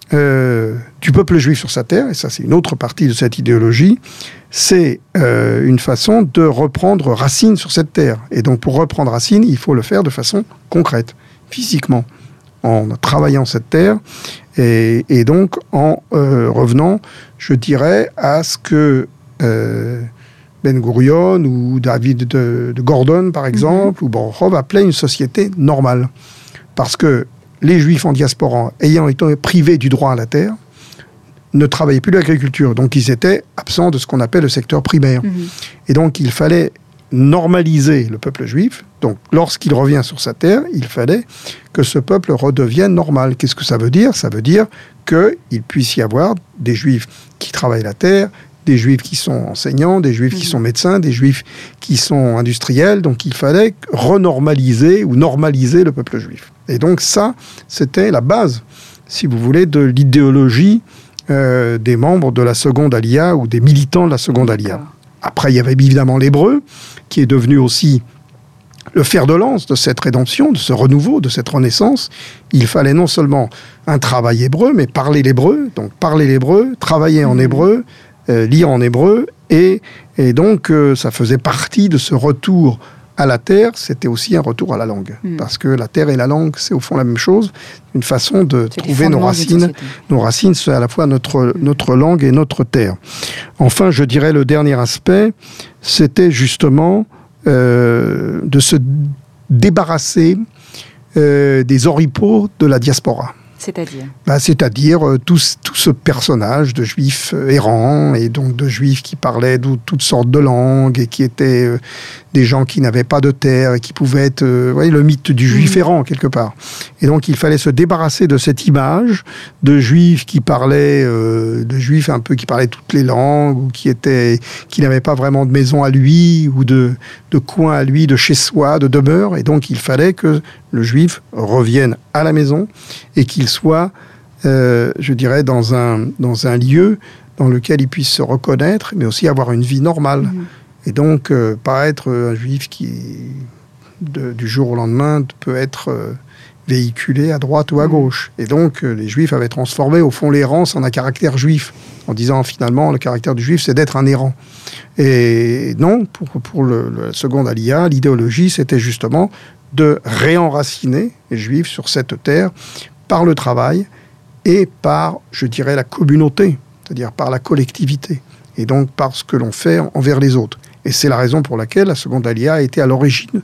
euh, du peuple juif sur sa terre, et ça c'est une autre partie de cette idéologie, c'est euh, une façon de reprendre racine sur cette terre. Et donc pour reprendre racine, il faut le faire de façon concrète, physiquement, en travaillant cette terre, et, et donc en euh, revenant, je dirais, à ce que euh, Ben Gurion ou David de, de Gordon, par exemple, mm-hmm. ou Borchov appelaient une société normale. Parce que les Juifs en diaspora, ayant été privés du droit à la terre, ne travaillaient plus l'agriculture. Donc, ils étaient absents de ce qu'on appelle le secteur primaire. Mmh. Et donc, il fallait normaliser le peuple juif. Donc, lorsqu'il revient sur sa terre, il fallait que ce peuple redevienne normal. Qu'est-ce que ça veut dire ? Ça veut dire qu'il puisse y avoir des Juifs qui travaillent la terre, des Juifs qui sont enseignants, des Juifs mmh. qui sont médecins, des Juifs qui sont industriels. Donc, il fallait renormaliser ou normaliser le peuple juif. Et donc, ça, c'était la base, si vous voulez, de l'idéologie euh, des membres de la seconde Aliyah ou des militants de la seconde Aliyah. Après, il y avait évidemment l'hébreu, qui est devenu aussi le fer de lance de cette rédemption, de ce renouveau, de cette renaissance. Il fallait non seulement un travail hébreu, mais parler l'hébreu. Donc, parler l'hébreu, travailler mmh. en hébreu, euh, lire en hébreu. Et, et donc, euh, ça faisait partie de ce retour à la terre, c'était aussi un retour à la langue. Mmh. Parce que la terre et la langue, c'est au fond la même chose. Une façon de c'est trouver nos racines. Nos racines, c'est à la fois notre, mmh. notre langue et notre terre. Enfin, je dirais le dernier aspect, c'était justement euh, de se débarrasser euh, des oripeaux de la diaspora. C'est-à-dire bah, C'est-à-dire euh, tout, tout ce personnage de juifs euh, errants, et donc de juifs qui parlaient de toutes sortes de langues, et qui étaient euh, des gens qui n'avaient pas de terre, et qui pouvaient être euh, voyez, le mythe du juif mmh. errant, quelque part. Et donc il fallait se débarrasser de cette image de juifs qui parlaient, euh, de juifs un peu qui parlaient toutes les langues, ou qui, étaient, qui n'avaient pas vraiment de maison à lui, ou de, de coin à lui, de chez soi, de demeure. Et donc il fallait que le juif revienne à la maison, et qu'il soit, euh, je dirais, dans un, dans un lieu dans lequel il puisse se reconnaître, mais aussi avoir une vie normale. Mmh. Et donc, euh, pas être un juif qui, de, du jour au lendemain, peut être euh, véhiculé à droite ou à gauche. Et donc, euh, les juifs avaient transformé, au fond, l'errance en un caractère juif, en disant, finalement, le caractère du juif, c'est d'être un errant. Et non, pour, pour le, le second Aliyah, l'idéologie, c'était justement de réenraciner les juifs sur cette terre par le travail et par, je dirais, la communauté, c'est-à-dire par la collectivité, et donc par ce que l'on fait envers les autres. Et c'est la raison pour laquelle la seconde Aliyah a été à l'origine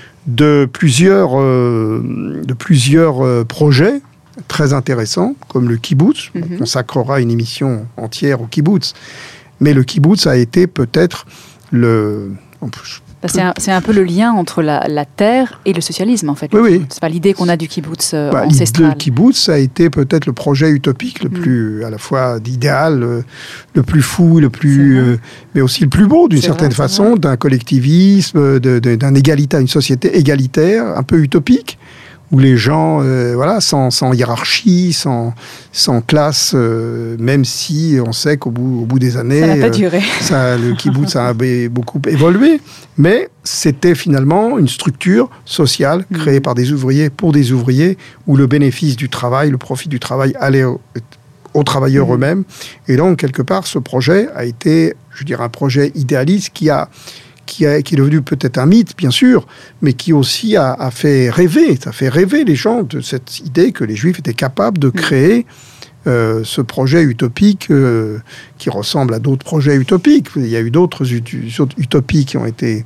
de plusieurs, euh, de plusieurs euh, projets très intéressants, comme le kibbutz. Mm-hmm. On consacrera une émission entière au kibbutz. Mais le kibbutz a été peut-être le... C'est un, c'est un peu le lien entre la, la terre et le socialisme, en fait. Oui, oui. C'est pas l'idée qu'on a du kibbutz euh, bah, ancestral. Le kibbutz a été peut-être le projet utopique le mmh. plus, à la fois d'idéal, le, le plus fou, le plus, euh, mais aussi le plus beau, d'une c'est certaine vrai, façon, vrai. d'un collectivisme, de, de, d'un égalité, une société égalitaire, un peu utopique, où les gens, euh, voilà, sans, sans hiérarchie, sans, sans classe, euh, même si on sait qu'au bout, au bout des années... Ça n'a pas duré. Euh, ça, le kibbutz a beaucoup évolué, mais c'était finalement une structure sociale créée mmh. par des ouvriers, pour des ouvriers, où le bénéfice du travail, le profit du travail allait au, aux travailleurs mmh. eux-mêmes. Et donc, quelque part, ce projet a été, je dirais, un projet idéaliste qui a... Qui, a, qui est devenu peut-être un mythe, bien sûr, mais qui aussi a, a fait rêver, ça a fait rêver les gens de cette idée que les Juifs étaient capables de créer euh, ce projet utopique euh, qui ressemble à d'autres projets utopiques. Il y a eu d'autres ut- utopies qui ont été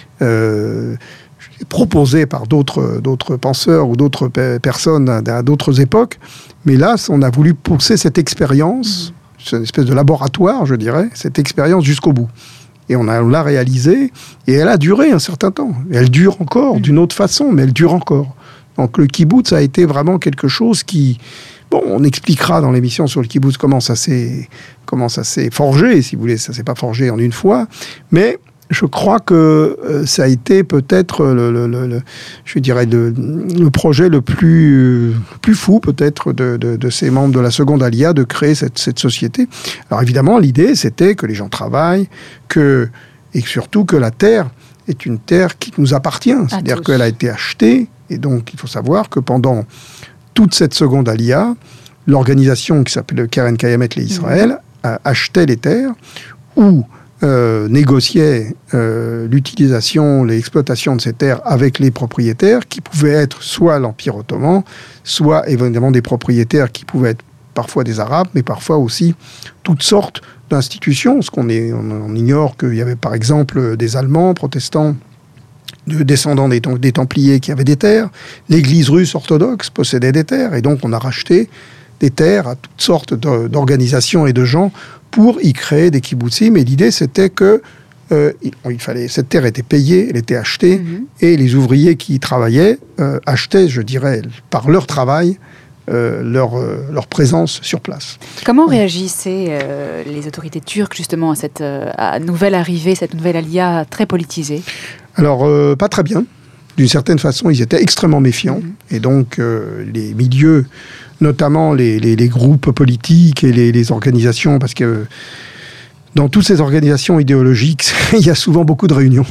euh, proposées par d'autres, d'autres penseurs ou d'autres pe- personnes à, à d'autres époques. Mais là, on a voulu pousser cette expérience, c'est une espèce de laboratoire, je dirais, cette expérience jusqu'au bout. Et on, a, on l'a réalisée, et elle a duré un certain temps. Et elle dure encore, d'une autre façon, mais elle dure encore. Donc le kibbutz a été vraiment quelque chose qui... Bon, on expliquera dans l'émission sur le kibbutz comment ça s'est, comment ça s'est forgé, si vous voulez, ça ne s'est pas forgé en une fois, mais je crois que euh, ça a été peut-être, le, le, le, le, je dirais, le, le projet le plus, euh, plus fou peut-être de, de, de ces membres de la seconde Aliyah de créer cette, cette société. Alors évidemment, l'idée, c'était que les gens travaillent, que, et surtout que la terre est une terre qui nous appartient, c'est-à-dire qu'elle a été achetée, et donc il faut savoir que pendant toute cette seconde Aliyah, l'organisation qui s'appelle Keren Kayemet l'Israël mmh. achetait les terres ou euh, négociait euh, l'utilisation, l'exploitation de ces terres avec les propriétaires qui pouvaient être soit l'Empire ottoman, soit évidemment des propriétaires qui pouvaient être parfois des Arabes, mais parfois aussi toutes sortes d'institutions. Parce qu'on est, on, on ignore qu'il y avait par exemple des Allemands protestants, de descendants des, des Templiers qui avaient des terres. L'Église russe orthodoxe possédait des terres. Et donc, on a racheté des terres à toutes sortes de, d'organisations et de gens pour y créer des kibbutzim. Et l'idée, c'était que euh, il, il fallait, cette terre était payée, elle était achetée, mmh. et les ouvriers qui y travaillaient euh, achetaient, je dirais, par leur travail, Euh, leur, euh, leur présence sur place. Comment réagissaient euh, les autorités turques justement à cette euh, à nouvelle arrivée, cette nouvelle Aliyah très politisée ? Alors, euh, pas très bien. D'une certaine façon, ils étaient extrêmement méfiants. Mmh. Et donc, euh, les milieux, notamment les, les, les groupes politiques et les, les organisations, parce que dans toutes ces organisations idéologiques, il y a souvent beaucoup de réunions.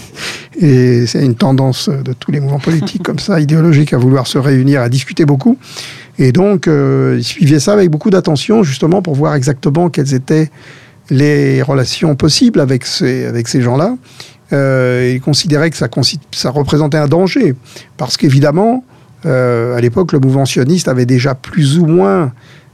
Et c'est une tendance de tous les mouvements politiques comme ça, idéologiques, à vouloir se réunir, à discuter beaucoup. Et donc, euh, ils suivaient ça avec beaucoup d'attention, justement, pour voir exactement quelles étaient les relations possibles avec ces, avec ces gens-là. Euh, ils considéraient que ça, ça représentait un danger. Parce qu'évidemment, euh, à l'époque, le mouvement sioniste avait déjà plus ou moins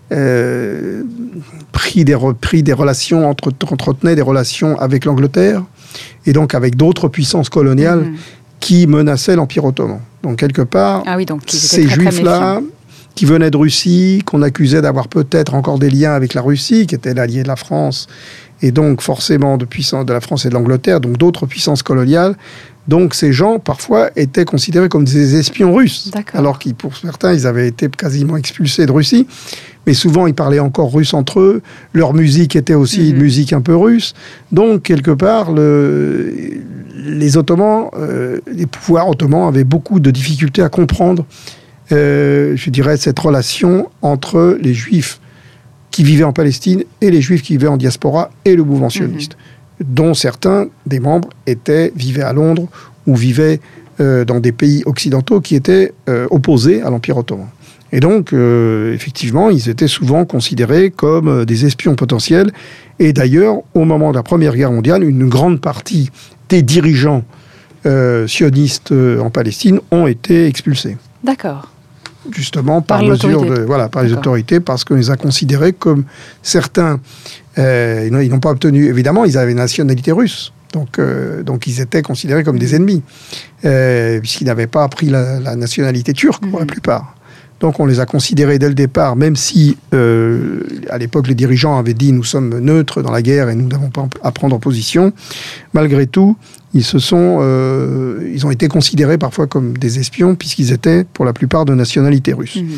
euh, pris, des, pris des relations, entre, entretenait des relations avec l'Angleterre, et donc avec d'autres puissances coloniales mmh. qui menaçaient l'Empire ottoman. Donc, quelque part, ah oui, donc, ces très, juifs-là, très qui venaient de Russie, qu'on accusait d'avoir peut-être encore des liens avec la Russie, qui était l'allié de la France, et donc forcément de, puissance, de la France et de l'Angleterre, donc d'autres puissances coloniales. Donc ces gens, parfois, étaient considérés comme des espions russes, D'accord. alors que pour certains, ils avaient été quasiment expulsés de Russie. Mais souvent, ils parlaient encore russe entre eux. Leur musique était aussi mmh. une musique un peu russe. Donc, quelque part, le, les Ottomans, euh, les pouvoirs ottomans avaient beaucoup de difficultés à comprendre, euh, je dirais, cette relation entre les Juifs qui vivaient en Palestine et les Juifs qui vivaient en diaspora et le mouvement sioniste, mmh. dont certains des membres étaient, vivaient à Londres ou vivaient euh, dans des pays occidentaux qui étaient euh, opposés à l'Empire ottoman. Et donc, euh, effectivement, ils étaient souvent considérés comme euh, des espions potentiels. Et d'ailleurs, au moment de la Première Guerre mondiale, une grande partie des dirigeants euh, sionistes euh, en Palestine ont été expulsés. D'accord. Justement, par, par mesure de, voilà, par les autorités, parce qu'on les a considérés comme certains. Euh, ils n'ont pas obtenu, évidemment, ils avaient une nationalité russe. Donc, euh, donc ils étaient considérés comme des ennemis, euh, puisqu'ils n'avaient pas pris la, la nationalité turque, pour mmh. la plupart. Donc on les a considérés dès le départ, même si euh, à l'époque les dirigeants avaient dit nous sommes neutres dans la guerre et nous n'avons pas à prendre position. Malgré tout, ils se sont, euh, ils ont été considérés parfois comme des espions puisqu'ils étaient pour la plupart de nationalité russe. Mmh.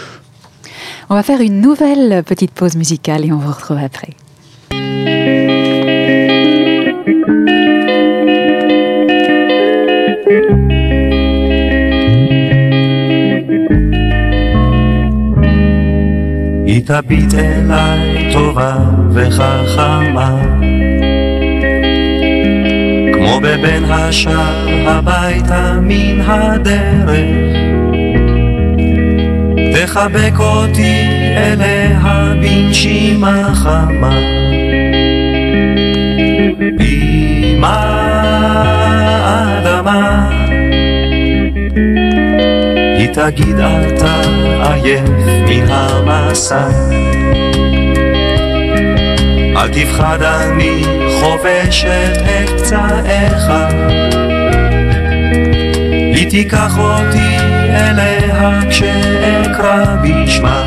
On va faire une nouvelle petite pause musicale et on vous retrouve après. היא תביט אליי טובה וחכמה כמו בבן השב הביתה מן הדרך תחבק אותי אליה בנשימה חמה אמא אדמה היא תגיד אתה עייף מן המסע, אל תפחד אני חובשת את פצעיך, היא תיקח אותי אליה כשאקרא בשמה.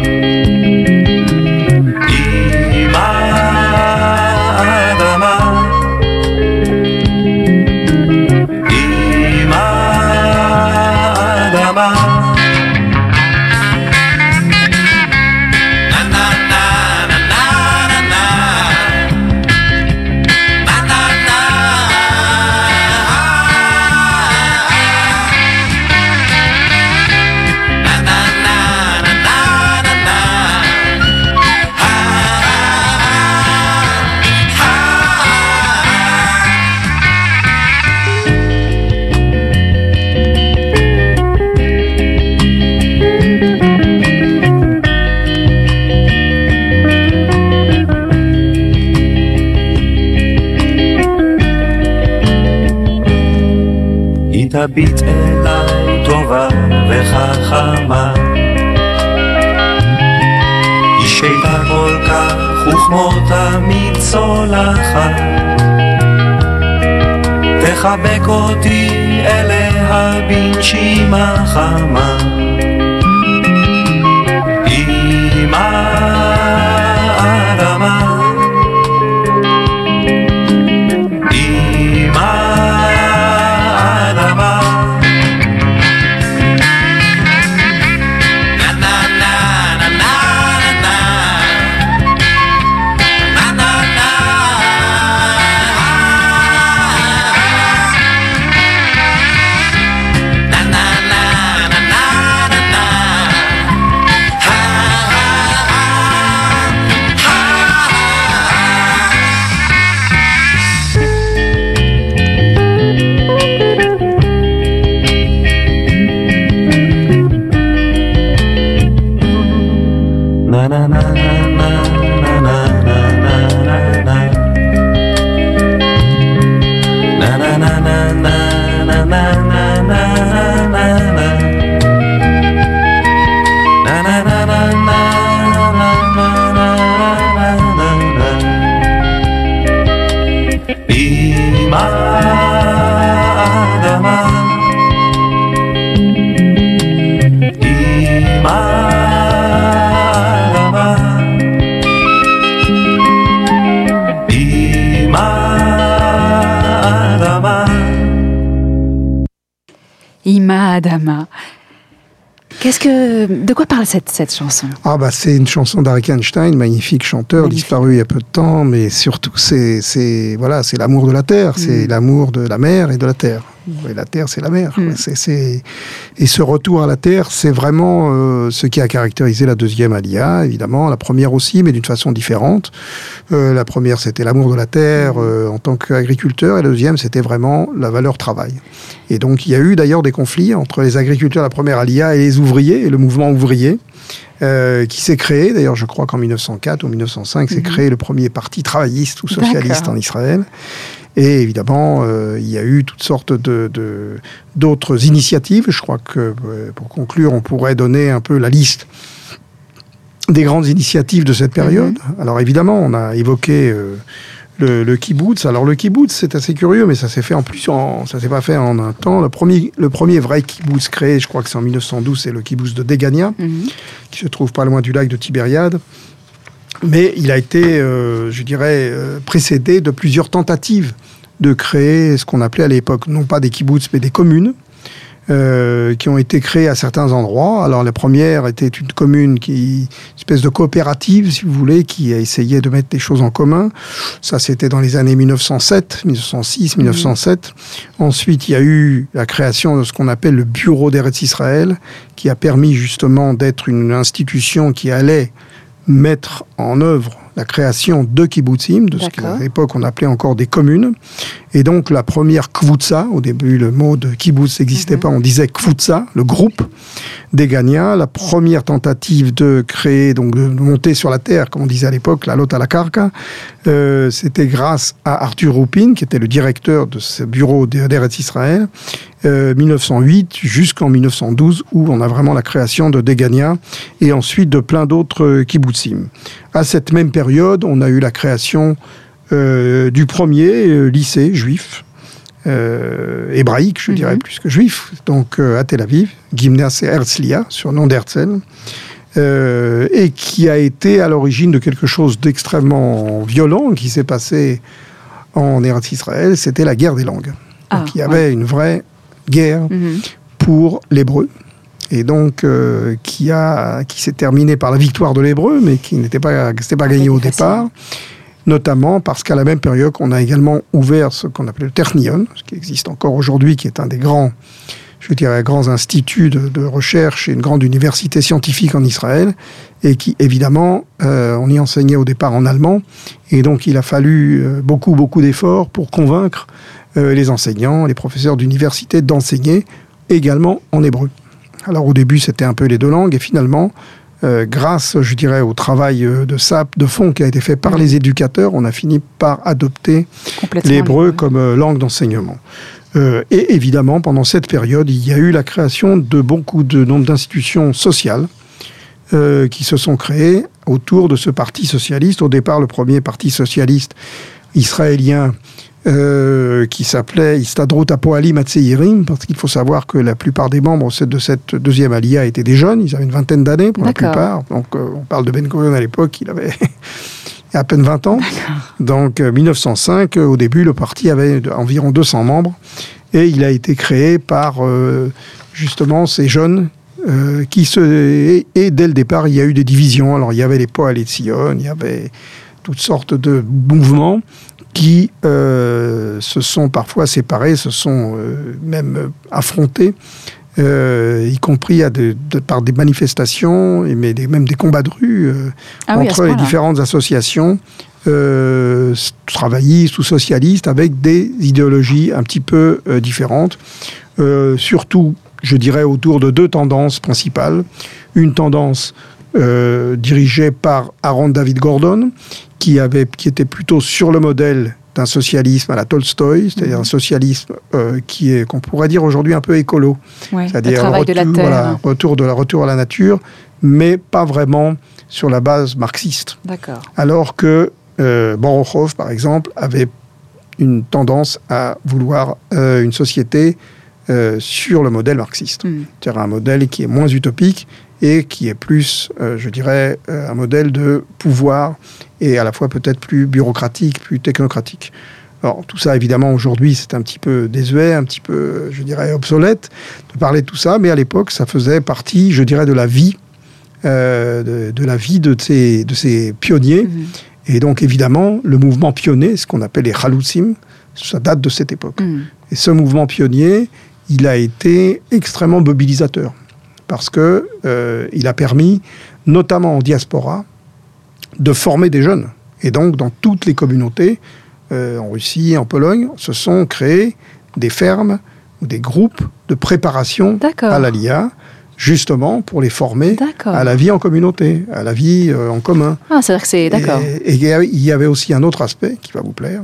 תביט אליי טובה וחכמה, היא שאלה כל כך וכמו תמיד צולחת, תחבק אותי אליה בנשימה חמה. אמא אדמה, Ima Adama. Qu'est-ce que, de quoi parle cette, cette chanson? Ah bah c'est une chanson d'Arik Einstein, magnifique chanteur, magnifique. Disparu il y a peu de temps, mais surtout c'est, c'est, voilà, c'est l'amour de la terre, mmh. c'est l'amour de la mer et de la terre. Mmh. Et la terre, c'est la mer. Mmh. C'est, c'est... Et ce retour à la terre, c'est vraiment euh, ce qui a caractérisé la deuxième Aliyah, évidemment, la première aussi, mais d'une façon différente. Euh, la première, c'était l'amour de la terre euh, en tant qu'agriculteur, et la deuxième, c'était vraiment la valeur travail. Et donc, il y a eu d'ailleurs des conflits entre les agriculteurs de la première Aliyah et les ouvriers, et le mouvement ouvrier, euh, qui s'est créé, d'ailleurs, je crois qu'en mille neuf cent quatre ou mille neuf cent cinq, mmh. s'est créé le premier parti travailliste ou socialiste D'accord. en Israël. Et évidemment, euh, il y a eu toutes sortes de, de, d'autres initiatives. Je crois que, pour conclure, on pourrait donner un peu la liste des grandes initiatives de cette période. Mmh. Alors évidemment, on a évoqué euh, le, le kibbutz. Alors le kibbutz, c'est assez curieux, mais ça s'est fait en plus, en, ça s'est pas fait en un temps. Le premier, le premier vrai kibbutz créé, je crois que c'est en mille neuf cent douze, c'est le kibbutz de Degania, mmh. qui se trouve pas loin du lac de Tibériade. Mais il a été, euh, je dirais, euh, précédé de plusieurs tentatives de créer ce qu'on appelait à l'époque, non pas des kibbutz, mais des communes, euh, qui ont été créées à certains endroits. Alors la première était une commune, qui, une espèce de coopérative, si vous voulez, qui a essayé de mettre des choses en commun. Ça, c'était dans les années mille neuf cent sept, mille neuf cent six, mille neuf cent sept. Mmh. Ensuite, il y a eu la création de ce qu'on appelle le Bureau d'Eretz Israël, qui a permis justement d'être une institution qui allait mettre en œuvre la création de kibbutzim, de ce qu'à l'époque on appelait encore des communes. Et donc la première kvutza, au début le mot de kibbutz n'existait mm-hmm. pas, on disait kvutza, le groupe des Gagnants. La première tentative de créer, donc de monter sur la terre, comme on disait à l'époque, la lota la karka, euh, c'était grâce à Arthur Rupin, qui était le directeur de ce bureau d'Eretz Israël, euh, mille neuf cent huit jusqu'en mille neuf cent douze, où on a vraiment la création de Degania et ensuite de plein d'autres kibbutzim. À cette même période, on a eu la création euh, du premier euh, lycée juif, euh, hébraïque, je mm-hmm. dirais, plus que juif, donc euh, à Tel Aviv, Gymnase Herzliya, surnom d'Herzl, euh, et qui a été à l'origine de quelque chose d'extrêmement violent qui s'est passé en Eretz Israël, c'était la guerre des langues. Ah, donc il y avait ouais. une vraie guerre mm-hmm. pour l'hébreu, et donc euh, qui, a, qui s'est terminée par la victoire de l'hébreu, mais qui n'était pas, c'était pas gagné au départ, notamment parce qu'à la même période, on a également ouvert ce qu'on appelait le Technion, ce qui existe encore aujourd'hui, qui est un des grands, je dirais, grands instituts de, de recherche et une grande université scientifique en Israël, et qui, évidemment, euh, on y enseignait au départ en allemand, et donc il a fallu euh, beaucoup, beaucoup d'efforts pour convaincre euh, les enseignants, les professeurs d'université d'enseigner également en hébreu. Alors au début, c'était un peu les deux langues, et finalement, euh, grâce, je dirais, au travail de S A P, de fond qui a été fait par mmh. les éducateurs, on a fini par adopter l'hébreu comme euh, langue d'enseignement. Euh, et évidemment, pendant cette période, il y a eu la création de beaucoup de nombre d'institutions sociales euh, qui se sont créées autour de ce parti socialiste. Au départ, le premier parti socialiste israélien Euh, qui s'appelait Histadrut Hapoalim Hatzeirim, parce qu'il faut savoir que la plupart des membres de cette deuxième alia étaient des jeunes, ils avaient une vingtaine d'années pour D'accord. la plupart. Donc euh, on parle de Ben Gurion à l'époque, il avait à peine vingt ans. D'accord. Donc euh, mille neuf cent cinq, euh, au début, le parti avait environ deux cents membres, et il a été créé par euh, justement ces jeunes euh, qui se... Et, et dès le départ, il y a eu des divisions. Alors il y avait les Poal et Tzion, il y avait toutes sortes de mouvements qui euh, se sont parfois séparés, se sont euh, même affrontés, euh, y compris à de, de, par des manifestations, et mais des, même des combats de rue euh, ah entre oui, les différentes associations euh, travaillistes ou socialistes, avec des idéologies un petit peu euh, différentes, euh, surtout, je dirais, autour de deux tendances principales. Une tendance euh, dirigée par Aaron David Gordon, Qui, avait, qui était plutôt sur le modèle d'un socialisme à la Tolstoï, c'est-à-dire un socialisme euh, qui est, qu'on pourrait dire aujourd'hui un peu écolo. Ouais, c'est-à-dire le travail retour, de la terre. Voilà, retour, de la, retour à la nature, mais pas vraiment sur la base marxiste. D'accord. Alors que euh, Borokhov, par exemple, avait une tendance à vouloir euh, une société euh, sur le modèle marxiste. Mm. C'est-à-dire un modèle qui est moins utopique, et qui est plus, euh, je dirais, euh, un modèle de pouvoir et à la fois peut-être plus bureaucratique, plus technocratique. Alors tout ça, évidemment, aujourd'hui, c'est un petit peu désuet, un petit peu, je dirais, obsolète de parler de tout ça, mais à l'époque, ça faisait partie, je dirais, de la vie, euh, de, de la vie de ces, de ces pionniers. Mmh. Et donc, évidemment, le mouvement pionnier, ce qu'on appelle les Chalutzim, ça date de cette époque. Mmh. Et ce mouvement pionnier, il a été extrêmement mobilisateur, parce que euh, il a permis, notamment en diaspora, de former des jeunes. Et donc, dans toutes les communautés, euh, en Russie, en Pologne, se sont créées des fermes ou des groupes de préparation D'accord. à l'A L I A, justement pour les former D'accord. à la vie en communauté, à la vie euh, en commun. Ah, c'est-à-dire que c'est... D'accord. Et, et il y avait aussi un autre aspect qui va vous plaire,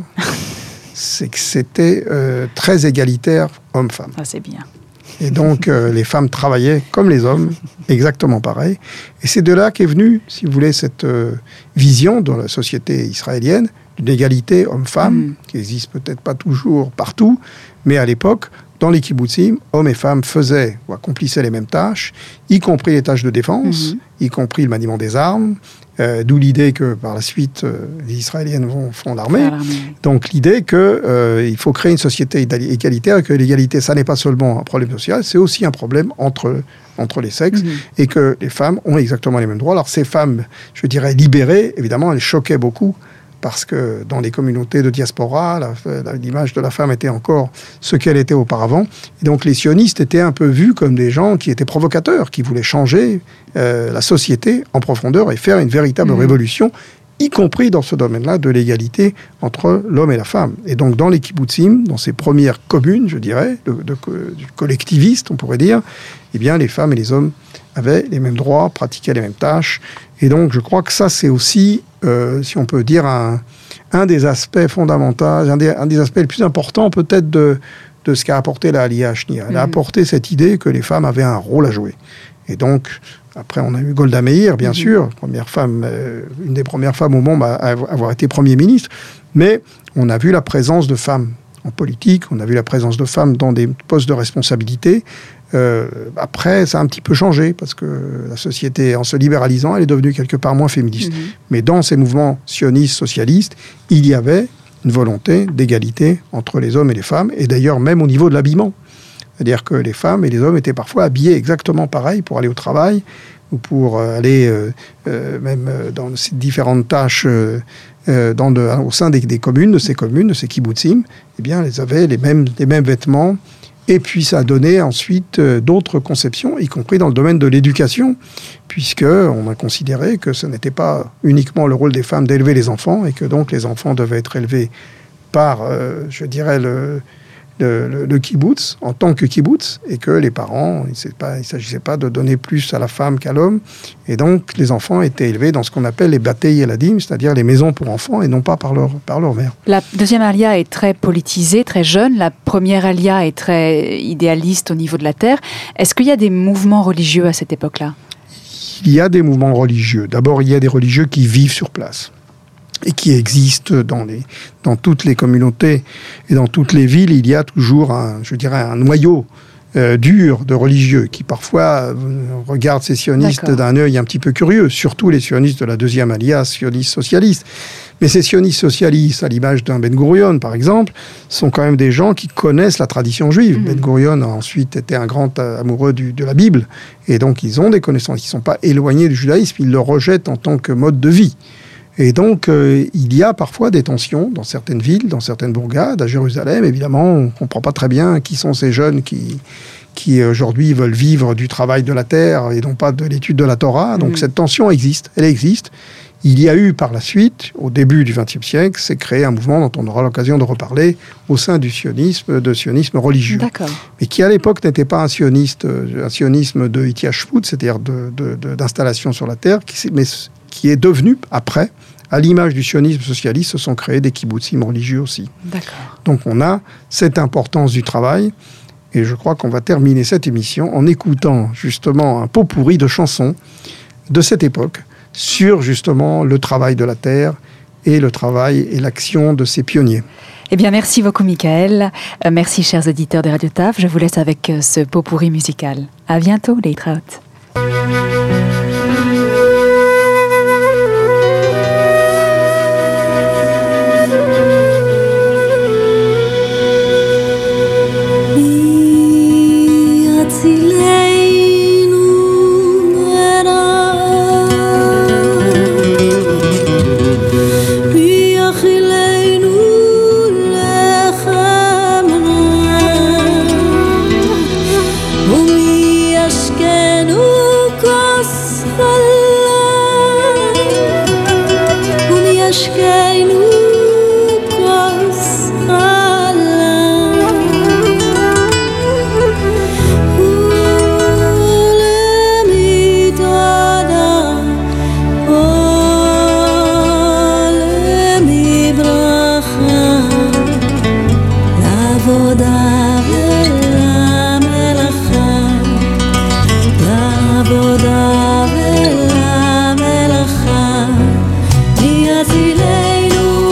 c'est que c'était euh, très égalitaire homme-femme. Ah, c'est bien. Et donc, euh, les femmes travaillaient comme les hommes, exactement pareil. Et c'est de là qu'est venue, si vous voulez, cette euh, vision dans la société israélienne d'une égalité homme-femme, mmh. qui n'existe peut-être pas toujours partout, mais à l'époque, dans les kibbutzim, hommes et femmes faisaient ou accomplissaient les mêmes tâches, y compris les tâches de défense, mmh. y compris le maniement des armes, euh, d'où l'idée que par la suite, euh, les Israéliennes vont, font l'armée. Donc l'idée qu'il euh, faut créer une société égalitaire, et que l'égalité, ça n'est pas seulement un problème social, c'est aussi un problème entre, entre les sexes, mmh. et que les femmes ont exactement les mêmes droits. Alors ces femmes, je dirais, libérées, évidemment, elles choquaient beaucoup, parce que dans les communautés de diaspora, la, la, l'image de la femme était encore ce qu'elle était auparavant. Et donc les sionistes étaient un peu vus comme des gens qui étaient provocateurs, qui voulaient changer euh, la société en profondeur et faire une véritable mmh. révolution, y compris dans ce domaine-là de l'égalité entre l'homme et la femme. Et donc dans les kibbutzim, dans ces premières communes, je dirais, de, de, de collectivistes, on pourrait dire, eh bien les femmes et les hommes avaient les mêmes droits, pratiquaient les mêmes tâches. Et donc je crois que ça c'est aussi, euh, si on peut dire, un, un des aspects fondamentaux, un des, un des aspects les plus importants peut-être de, de ce qu'a apporté la Aliyah Ashnia. Elle a apporté cette idée que les femmes avaient un rôle à jouer. Et donc, après, on a eu Golda Meir, bien mmh. sûr, première femme, euh, une des premières femmes au monde à avoir été Premier ministre. Mais on a vu la présence de femmes en politique, on a vu la présence de femmes dans des postes de responsabilité. Euh, après, ça a un petit peu changé, parce que la société, en se libéralisant, elle est devenue quelque part moins féministe. Mmh. Mais dans ces mouvements sionistes, socialistes, il y avait une volonté d'égalité entre les hommes et les femmes, et d'ailleurs même au niveau de l'habillement. C'est-à-dire que les femmes et les hommes étaient parfois habillés exactement pareil pour aller au travail ou pour aller euh, euh, même dans ces différentes tâches euh, dans de, au sein des, des communes, de ces communes, de ces kibbutzim. Eh bien, elles avaient les mêmes, les mêmes vêtements. Et puis, ça a donné ensuite euh, d'autres conceptions, y compris dans le domaine de l'éducation, puisqu'on a considéré que ce n'était pas uniquement le rôle des femmes d'élever les enfants et que donc les enfants devaient être élevés par, euh, je dirais, le... Le, le, le kibbutz, en tant que kibbutz, et que les parents, il ne s'agissait pas de donner plus à la femme qu'à l'homme, et donc les enfants étaient élevés dans ce qu'on appelle les batei yeladim, c'est-à-dire les maisons pour enfants, et non pas par leur, par leur mère. La deuxième Aliyah est très politisée, très jeune, la première Aliyah est très idéaliste au niveau de la terre. Est-ce qu'il y a des mouvements religieux à cette époque-là ? Il y a des mouvements religieux. D'abord, il y a des religieux qui vivent sur place et qui existent dans, les, dans toutes les communautés et dans toutes les villes. Il y a toujours, un, je dirais, un noyau euh, dur de religieux qui parfois euh, regardent ces sionistes D'accord. d'un œil un petit peu curieux, surtout les sionistes de la deuxième Aliyah, sionistes socialistes. Mais ces sionistes socialistes, à l'image d'un Ben Gurion par exemple, sont quand même des gens qui connaissent la tradition juive. Mmh. Ben Gurion a ensuite été un grand amoureux du, de la Bible, et donc ils ont des connaissances, ils ne sont pas éloignés du judaïsme, ils le rejettent en tant que mode de vie. Et donc, euh, il y a parfois des tensions dans certaines villes, dans certaines bourgades. À Jérusalem, évidemment, on ne comprend pas très bien qui sont ces jeunes qui, qui aujourd'hui, veulent vivre du travail de la terre et non pas de l'étude de la Torah. Donc, mmh. cette tension existe, elle existe. Il y a eu par la suite, au début du vingtième siècle, s'est créé un mouvement dont on aura l'occasion de reparler au sein du sionisme, de sionisme religieux. D'accord. Mais qui, à l'époque, n'était pas un, sioniste, un sionisme de Hitiyashvut, c'est-à-dire de, de, de, d'installation sur la terre, qui, mais qui est devenu, après, à l'image du sionisme socialiste, se sont créés des kibbutzim religieux aussi. D'accord. Donc on a cette importance du travail, et je crois qu'on va terminer cette émission en écoutant justement un pot pourri de chansons de cette époque sur justement le travail de la terre et le travail et l'action de ces pionniers. Eh bien, merci beaucoup, Michael. Euh, merci, chers auditeurs de Radio Taf. Je vous laisse avec euh, ce pot pourri musical. À bientôt, Leitraut. לעבודה ולמלאכה, מי יצילנו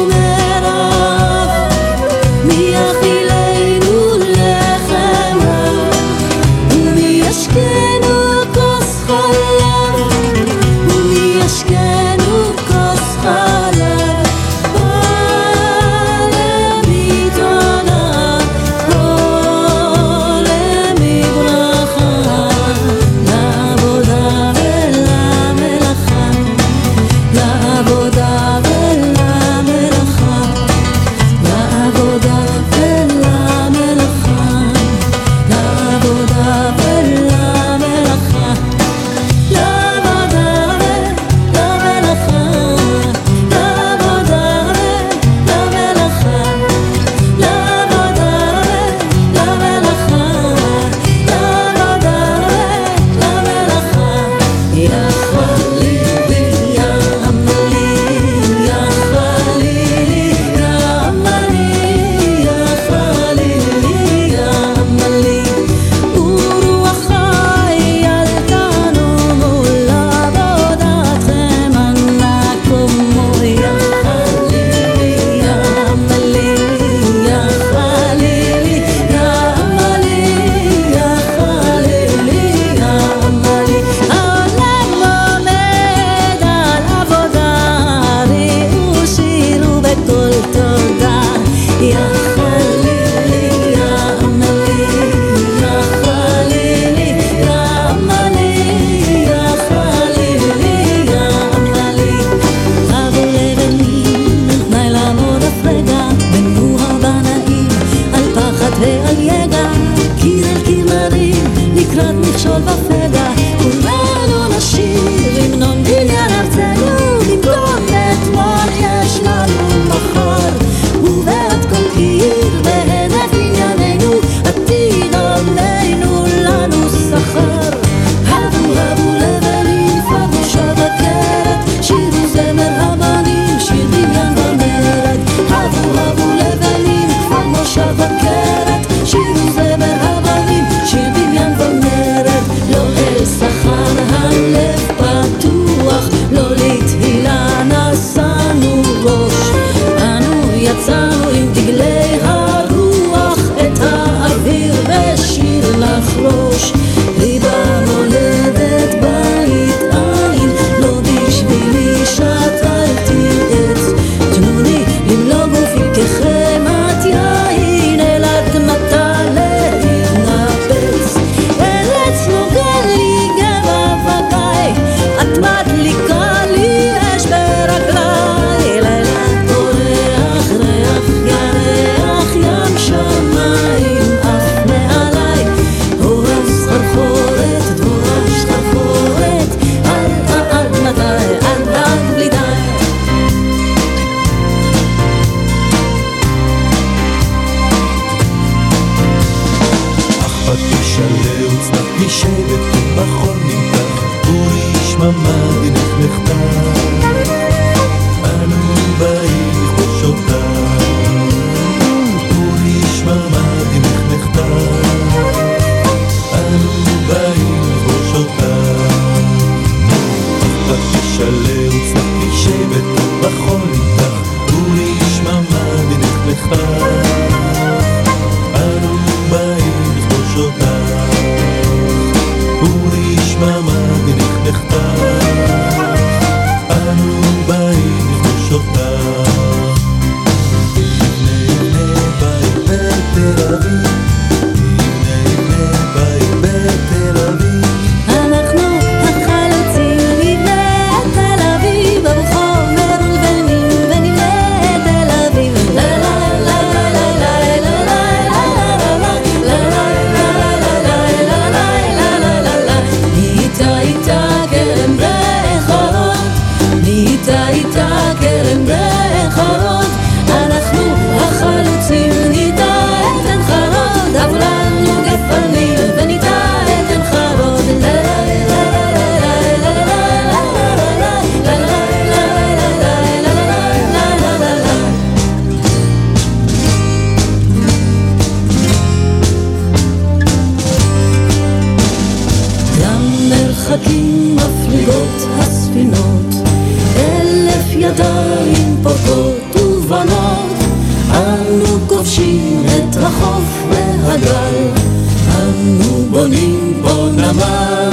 הגל, אנו בונים פה נמל,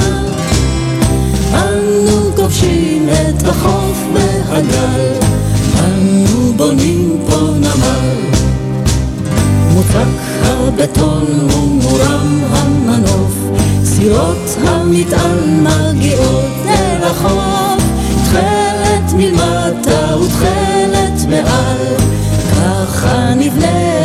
אנו כובשים את החוף והגל, אנו בונים פה נמל. מוצק הבטון ומורם המנוף, סירות המטען מגיעות אל החוף, תחלת מלמטה ותחלת מעל, ככה נבנה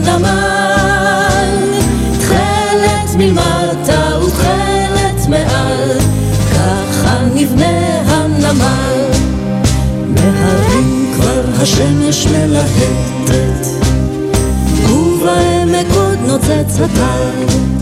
הנמל. תחלת מלמטה ותחלת מעל, ככה נבנה הנמל. מהרים כבר השמש מלהטת, ובעמק עוד נוצץ הטל,